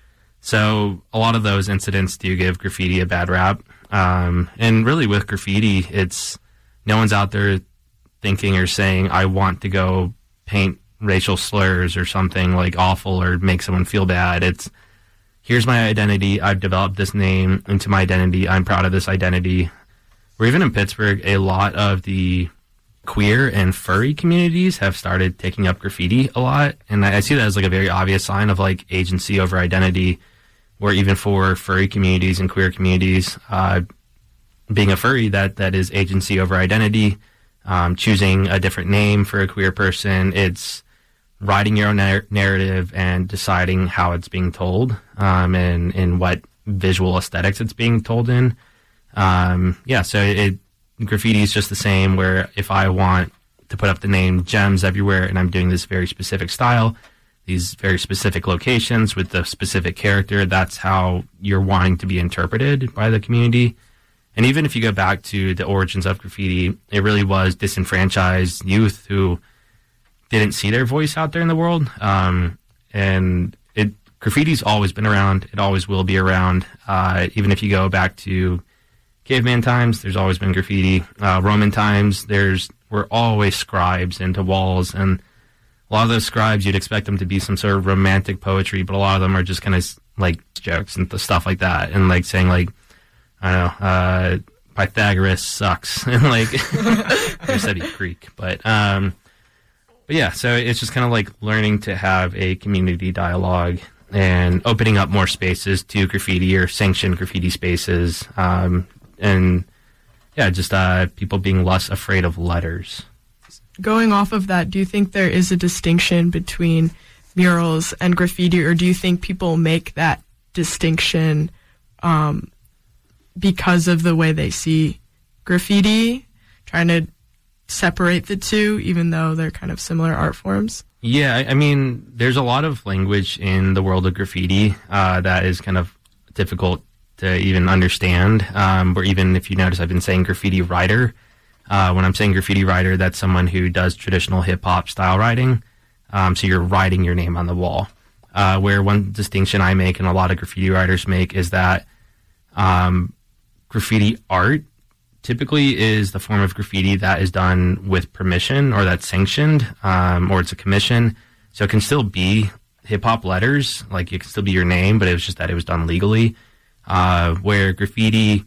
so a lot of those incidents do give graffiti a bad rap. Um, and really with graffiti, it's no one's out there thinking or saying, I want to go paint racial slurs or something like awful or make someone feel bad. It's, here's my identity. I've developed this name into my identity. I'm proud of this identity. Or even in Pittsburgh, a lot of the queer and furry communities have started taking up graffiti a lot. And I, I see that as like a very obvious sign of like agency over identity, where even for furry communities and queer communities, uh, being a furry, that, that is agency over identity. Um, choosing a different name for a queer person, it's writing your own nar- narrative and deciding how it's being told, um, and, and what visual aesthetics it's being told in. Um, yeah, so it, graffiti is just the same, where if I want to put up the name Gems everywhere and I'm doing this very specific style, these very specific locations with the specific character, that's how you're wanting to be interpreted by the community. And even if you go back to the origins of graffiti, it really was disenfranchised youth who didn't see their voice out there in the world. Um, and it graffiti's always been around. It always will be around. Uh, even if you go back to caveman times, there's always been graffiti. Uh, Roman times, there's were always scribes into walls. And a lot of those scribes, you'd expect them to be some sort of romantic poetry, but a lot of them are just kind of like jokes and stuff like that. And like saying like, I don't know, uh, Pythagoras sucks. And like, I said he's Greek, but, um, but yeah, so it's just kind of like learning to have a community dialogue and opening up more spaces to graffiti or sanctioned graffiti spaces. Um, and yeah, just, uh, people being less afraid of letters. Going off of that, do you think there is a distinction between murals and graffiti, or do you think people make that distinction, um, because of the way they see graffiti, trying to separate the two, even though they're kind of similar art forms? Yeah, I, I mean, there's a lot of language in the world of graffiti uh, that is kind of difficult to even understand. Um, or even if you notice, I've been saying graffiti writer. Uh, when I'm saying graffiti writer, that's someone who does traditional hip-hop style writing. Um, so you're writing your name on the wall. Uh, where one distinction I make and a lot of graffiti writers make is that um, graffiti art typically is the form of graffiti that is done with permission or that's sanctioned, um, or it's a commission. So it can still be hip-hop letters, like it can still be your name, but it was just that it was done legally. Uh, where graffiti,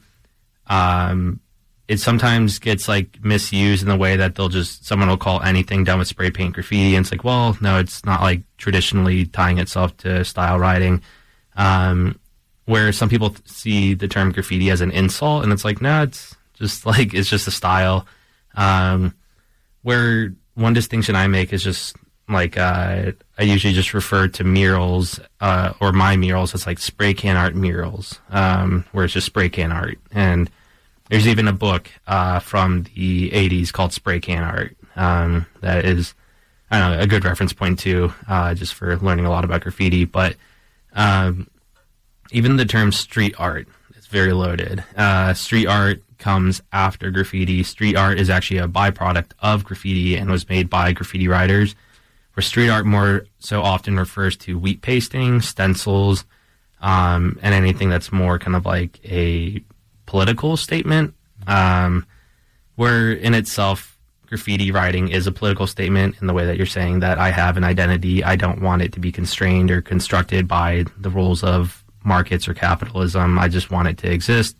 um, it sometimes gets like misused in the way that they'll just, someone will call anything done with spray paint graffiti, and it's like, well, no, it's not like traditionally tying itself to style writing. Um, where some people th- see the term graffiti as an insult, and it's like, no, it's just like, it's just a style. Um, where one distinction I make is just like, uh, I usually just refer to murals, uh, or my murals as like spray can art murals, um, where it's just spray can art. And there's even a book, uh, from the eighties called Spray Can Art, um, that is, I don't know, a good reference point too, uh, just for learning a lot about graffiti. But, um, even the term street art is very loaded. Uh, street art comes after graffiti. Street art is actually a byproduct of graffiti and was made by graffiti writers, where street art more so often refers to wheat pasting, stencils, um, and anything that's more kind of like a political statement, um, where in itself graffiti writing is a political statement in the way that you're saying that I have an identity. I don't want it to be constrained or constructed by the rules of markets or capitalism. I just want it to exist.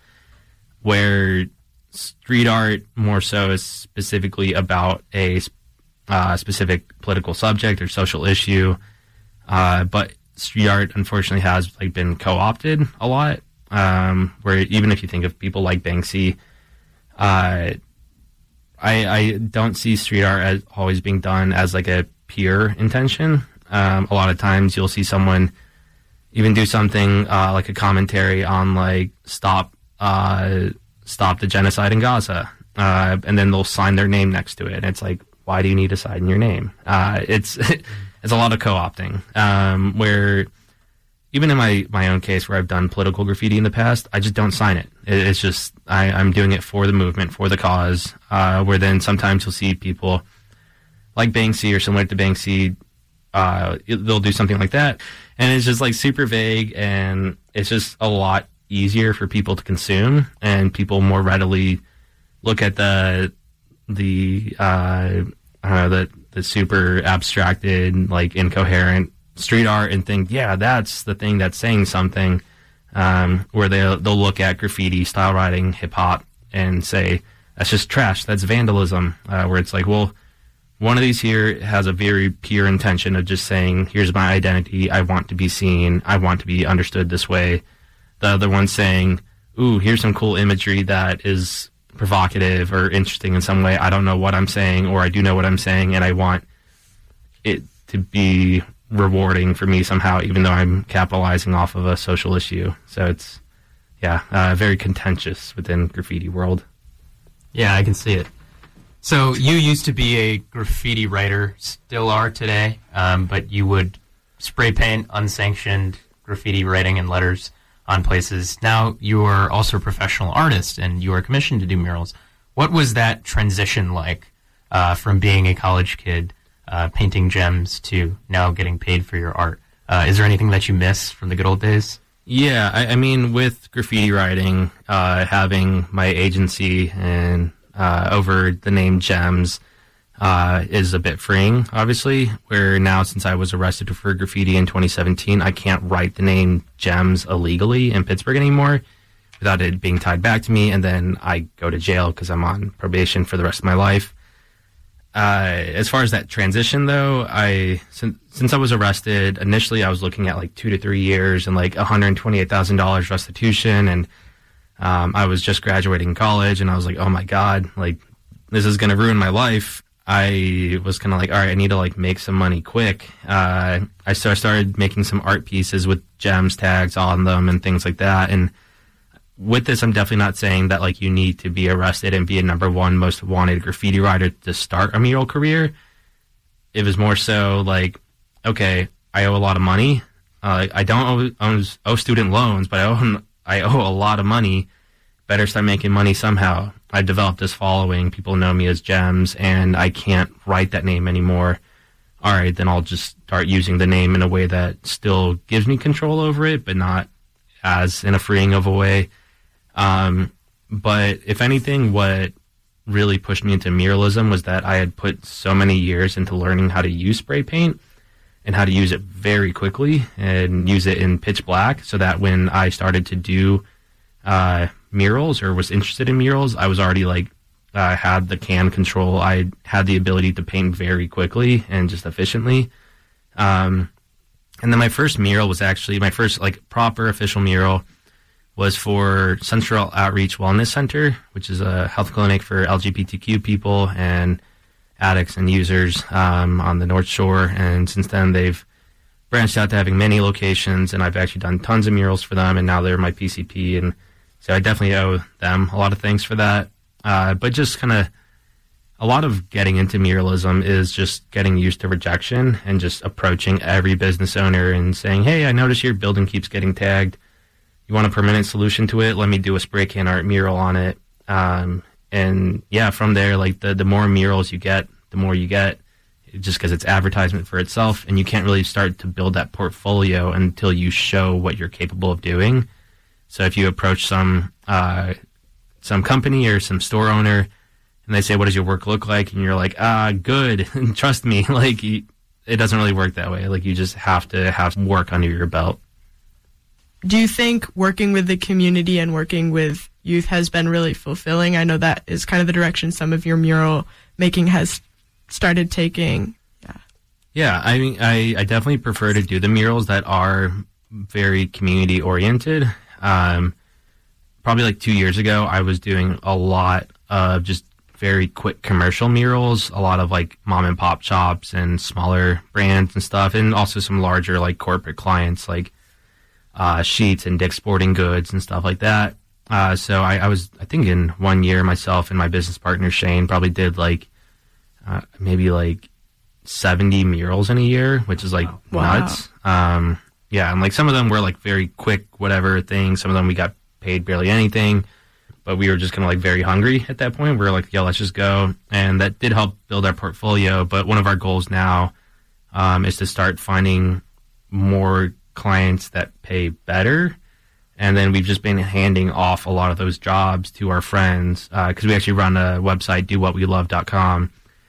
Where street art more so is specifically about a uh, specific political subject or social issue. Uh, but street art unfortunately has like been co-opted a lot. Um, where even if you think of people like Banksy, uh, I, I don't see street art as always being done as like a pure intention. Um, a lot of times you'll see someone even do something uh, like a commentary on like stop uh, stop the genocide in Gaza, uh, and then they'll sign their name next to it. And it's like, why do you need to sign your name? Uh, it's it's a lot of co-opting, um, where even in my, my own case where I've done political graffiti in the past, I just don't sign it. it it's just I, I'm doing it for the movement, for the cause, uh, where then sometimes you'll see people like Banksy or similar to Banksy, uh, they'll do something like that. And it's just like super vague, and it's just a lot easier for people to consume, and people more readily look at the the uh, I don't know the the super abstracted, like incoherent street art and think, yeah, that's the thing that's saying something. Um, where they they'll look at graffiti, style writing, hip hop, and say that's just trash. That's vandalism. Uh, where it's like, well, one of these here has a very pure intention of just saying, here's my identity. I want to be seen. I want to be understood this way. The other one saying, ooh, here's some cool imagery that is provocative or interesting in some way. I don't know what I'm saying, or I do know what I'm saying, and I want it to be rewarding for me somehow, even though I'm capitalizing off of a social issue. So it's, yeah, uh, very contentious within graffiti world. Yeah, I can see it. So you used to be a graffiti writer, still are today, um, but you would spray paint unsanctioned graffiti writing and letters on places. Now you are also a professional artist and you are commissioned to do murals. What was that transition like uh, from being a college kid uh, painting gems to now getting paid for your art? Uh, is there anything that you miss from the good old days? Yeah, I, I mean, with graffiti writing, uh, having my agency and uh, over the name Gems uh, is a bit freeing, obviously, where now since I was arrested for graffiti in twenty seventeen, I can't write the name Gems illegally in Pittsburgh anymore without it being tied back to me, and then I go to jail because I'm on probation for the rest of my life. Uh, as far as that transition, though, I since, since I was arrested, initially I was looking at like two to three years and like one hundred twenty-eight thousand dollars restitution, and um, I was just graduating college, and I was like, oh my God, like this is going to ruin my life. I was kind of like, all right, I need to like make some money quick. Uh, I, so I started making some art pieces with Gems tags on them and things like that. And with this, I'm definitely not saying that like you need to be arrested and be a number one most wanted graffiti writer to start a mural career. It was more so like, okay, I owe a lot of money. Uh, I don't owe, owe, owe student loans, but I owe, I owe a lot of money. Better start making money somehow. I developed this following. People know me as Gems, and I can't write that name anymore. All right, then I'll just start using the name in a way that still gives me control over it, but not as in a freeing of a way. Um, but if anything, what really pushed me into muralism was that I had put so many years into learning how to use spray paint and how to use it very quickly and use it in pitch black, so that when I started to do uh, murals or was interested in murals, I was already like, I uh, had the can control. I had the ability to paint very quickly and just efficiently. Um, and then my first mural was actually, my first like proper official mural was for Central Outreach Wellness Center, which is a health clinic for L G B T Q people and addicts and users um, on the North Shore. And since then, they've branched out to having many locations, and I've actually done tons of murals for them, and now they're my P C P. And so I definitely owe them a lot of thanks for that. Uh, but just kind of a lot of getting into muralism is just getting used to rejection and just approaching every business owner and saying, hey, I notice your building keeps getting tagged. You want a permanent solution to it? Let me do a spray can art mural on it. Um, and yeah, from there, like the, the more murals you get, the more you get, just because it's advertisement for itself. And you can't really start to build that portfolio until you show what you're capable of doing. So if you approach some, uh, some company or some store owner and they say, what does your work look like? And you're like, ah, good. And trust me, like you, it doesn't really work that way. Like you just have to have work under your belt. Do you think working with the community and working with youth has been really fulfilling? I know that is kind of the direction some of your mural making has started taking. Yeah. Yeah, I mean, I, I definitely prefer to do the murals that are very community oriented. Um, probably like two years ago, I was doing a lot of just very quick commercial murals, a lot of like mom and pop shops and smaller brands and stuff, and also some larger like corporate clients like Uh, Sheets and Dick's Sporting Goods and stuff like that. Uh, so I, I was, I think in one year, myself and my business partner Shane probably did like uh, maybe like seventy murals in a year, which is like wow. nuts. Um, yeah, and like some of them were like very quick, whatever things. Some of them we got paid barely anything, but we were just kind of like very hungry at that point. We were like, yeah, let's just go. And that did help build our portfolio. But one of our goals now um, is to start finding more clients that pay better, and then we've just been handing off a lot of those jobs to our friends because uh, we actually run a website, do what we love dot com.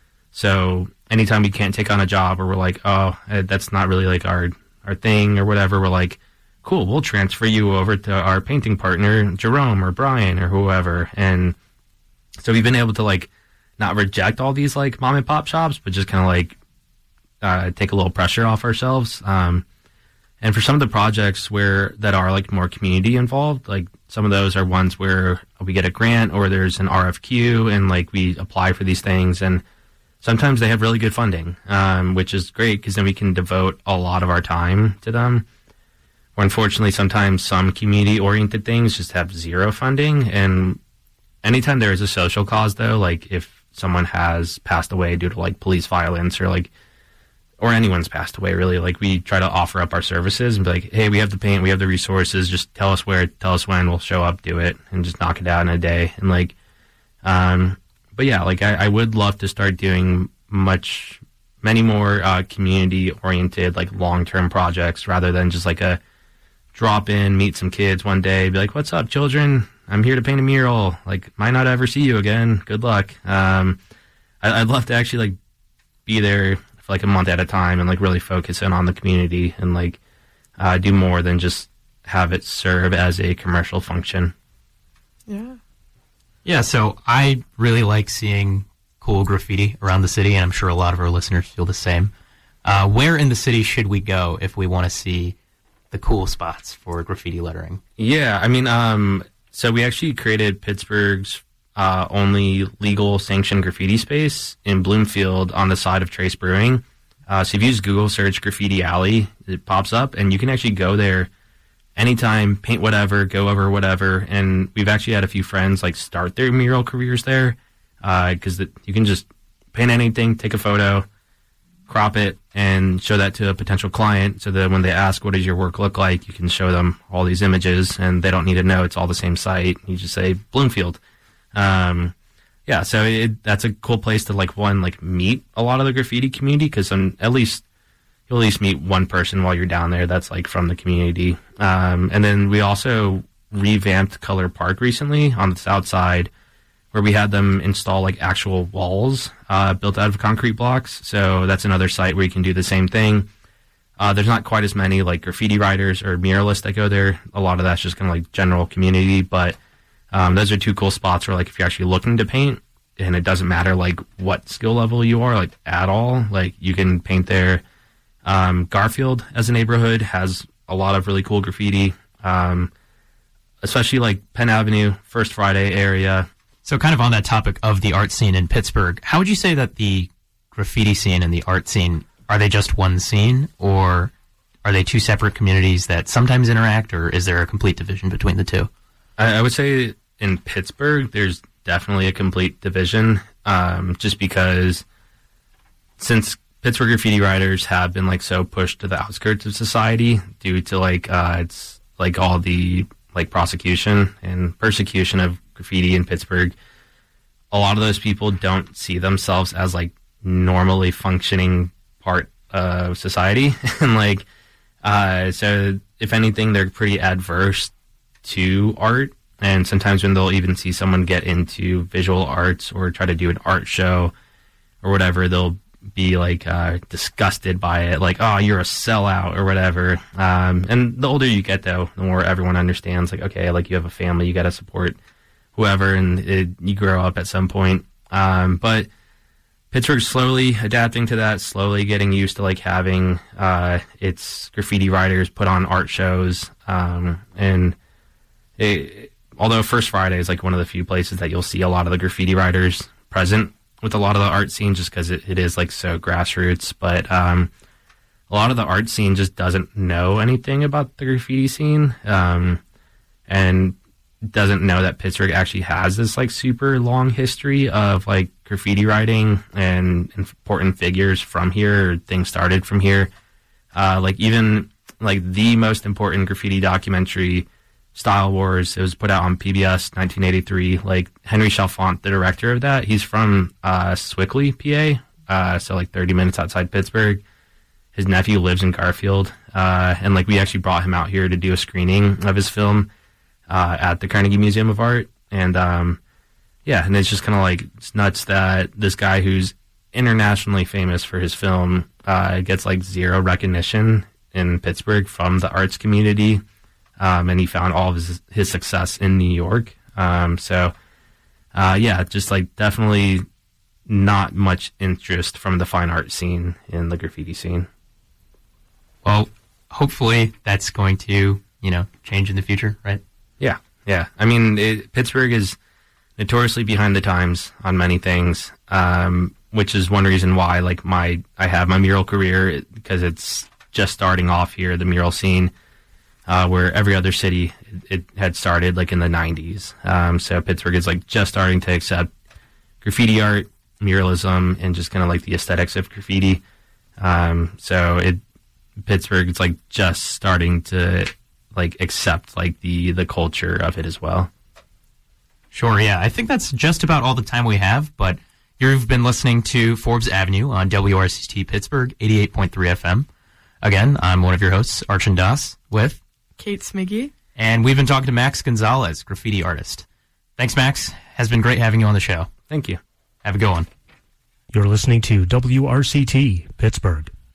So anytime we can't take on a job or we're like, oh, that's not really like our our thing or whatever, we're like, cool, we'll transfer you over to our painting partner Jerome or Brian or whoever. And so we've been able to like not reject all these like mom and pop shops, but just kind of like uh, take a little pressure off ourselves. Um, And for some of the projects where that are like more community involved, like some of those are ones where we get a grant or there's an R F Q and like we apply for these things, and sometimes they have really good funding, um, which is great because then we can devote a lot of our time to them. Or unfortunately, sometimes some community oriented things just have zero funding. And anytime there is a social cause, though, like if someone has passed away due to like police violence or like or anyone's passed away, really. Like, we try to offer up our services and be like, hey, we have the paint, we have the resources, just tell us where, tell us when, we'll show up, do it, and just knock it out in a day. And, like, um, but yeah, like, I, I would love to start doing much, many more uh, community-oriented, like, long-term projects rather than just, like, a drop in, meet some kids one day, be like, what's up, children? I'm here to paint a mural. Like, might not ever see you again. Good luck. Um, I, I'd love to actually, like, be there for like a month at a time and like really focus in on the community and like uh, do more than just have it serve as a commercial function. Yeah. Yeah, so I really like seeing cool graffiti around the city, and I'm sure a lot of our listeners feel the same. Uh, where in the city should we go if we want to see the cool spots for graffiti lettering? Yeah, I mean, um, so we actually created Pittsburgh's Uh, only legal sanctioned graffiti space in Bloomfield on the side of Trace Brewing. Uh, so if you use Google search Graffiti Alley, it pops up, and you can actually go there anytime, paint whatever, go over whatever. And we've actually had a few friends like start their mural careers there because uh, you can just paint anything, take a photo, crop it, and show that to a potential client so that when they ask, what does your work look like, you can show them all these images, and they don't need to know it's all the same site. You just say Bloomfield. Um, yeah, so it, that's a cool place to like one like meet a lot of the graffiti community because at least you'll at least meet one person while you're down there that's like from the community. Um, and then we also revamped Color Park recently on the south side, where we had them install like actual walls uh, built out of concrete blocks. So that's another site where you can do the same thing. Uh, there's not quite as many like graffiti writers or muralists that go there. A lot of that's just kind of like general community, but Um, those are two cool spots where, like, if you're actually looking to paint, and it doesn't matter, like, what skill level you are, like, at all, like, you can paint there. Um, Garfield, as a neighborhood, has a lot of really cool graffiti, um, especially, like, Penn Avenue, First Friday area. So kind of on that topic of the art scene in Pittsburgh, how would you say that the graffiti scene and the art scene, are they just one scene, or are they two separate communities that sometimes interact, or is there a complete division between the two? I, I would say in Pittsburgh, there's definitely a complete division, um, just because since Pittsburgh graffiti writers have been like so pushed to the outskirts of society due to like uh, it's like all the like prosecution and persecution of graffiti in Pittsburgh, a lot of those people don't see themselves as like normally functioning part of society, and like uh, so if anything, they're pretty adverse to art. And sometimes when they'll even see someone get into visual arts or try to do an art show or whatever, they'll be like uh, disgusted by it, like, oh, you're a sellout or whatever. Um, and the older you get, though, the more everyone understands, like, okay, like you have a family, you got to support whoever, and it, you grow up at some point. Um, but Pittsburgh's slowly adapting to that, slowly getting used to like having uh, its graffiti writers put on art shows. Um, and it, although First Friday is like one of the few places that you'll see a lot of the graffiti writers present with a lot of the art scene, just because it, it is like so grassroots. But um, a lot of the art scene just doesn't know anything about the graffiti scene, um, and doesn't know that Pittsburgh actually has this like super long history of like graffiti writing and important figures from here, or things started from here. Uh, like even like the most important graffiti documentary, Style Wars, it was put out on P B S nineteen eighty-three. Like Henry Chalfant, the director of that, he's from uh, Swickley, P A, uh, so like thirty minutes outside Pittsburgh. His nephew lives in Garfield, uh, and like we actually brought him out here to do a screening of his film uh, at the Carnegie Museum of Art. And um, yeah, and it's just kind of like, it's nuts that this guy who's internationally famous for his film uh, gets like zero recognition in Pittsburgh from the arts community. Um, and he found all of his, his success in New York. Um, so, uh, yeah, just like definitely not much interest from the fine art scene in the graffiti scene. Well, hopefully that's going to, you know, change in the future, right? Yeah, yeah. I mean, it, Pittsburgh is notoriously behind the times on many things, um, which is one reason why, like, my I have my mural career, because it's just starting off here, the mural scene. Uh, where every other city it, it had started like in the nineties. Um, so Pittsburgh is like just starting to accept graffiti art, muralism, and just kind of like the aesthetics of graffiti. Um, so it Pittsburgh is like just starting to like accept like the the culture of it as well. Sure, yeah. I think that's just about all the time we have, but you've been listening to Forbes Avenue on W R C T Pittsburgh eighty-eight point three F M. Again, I'm one of your hosts, Archon Das, with Kate Smiggy. And we've been talking to Max Gonzalez, graffiti artist. Thanks, Max. Has been great having you on the show. Thank you. Have a good one. You're listening to W R C T Pittsburgh.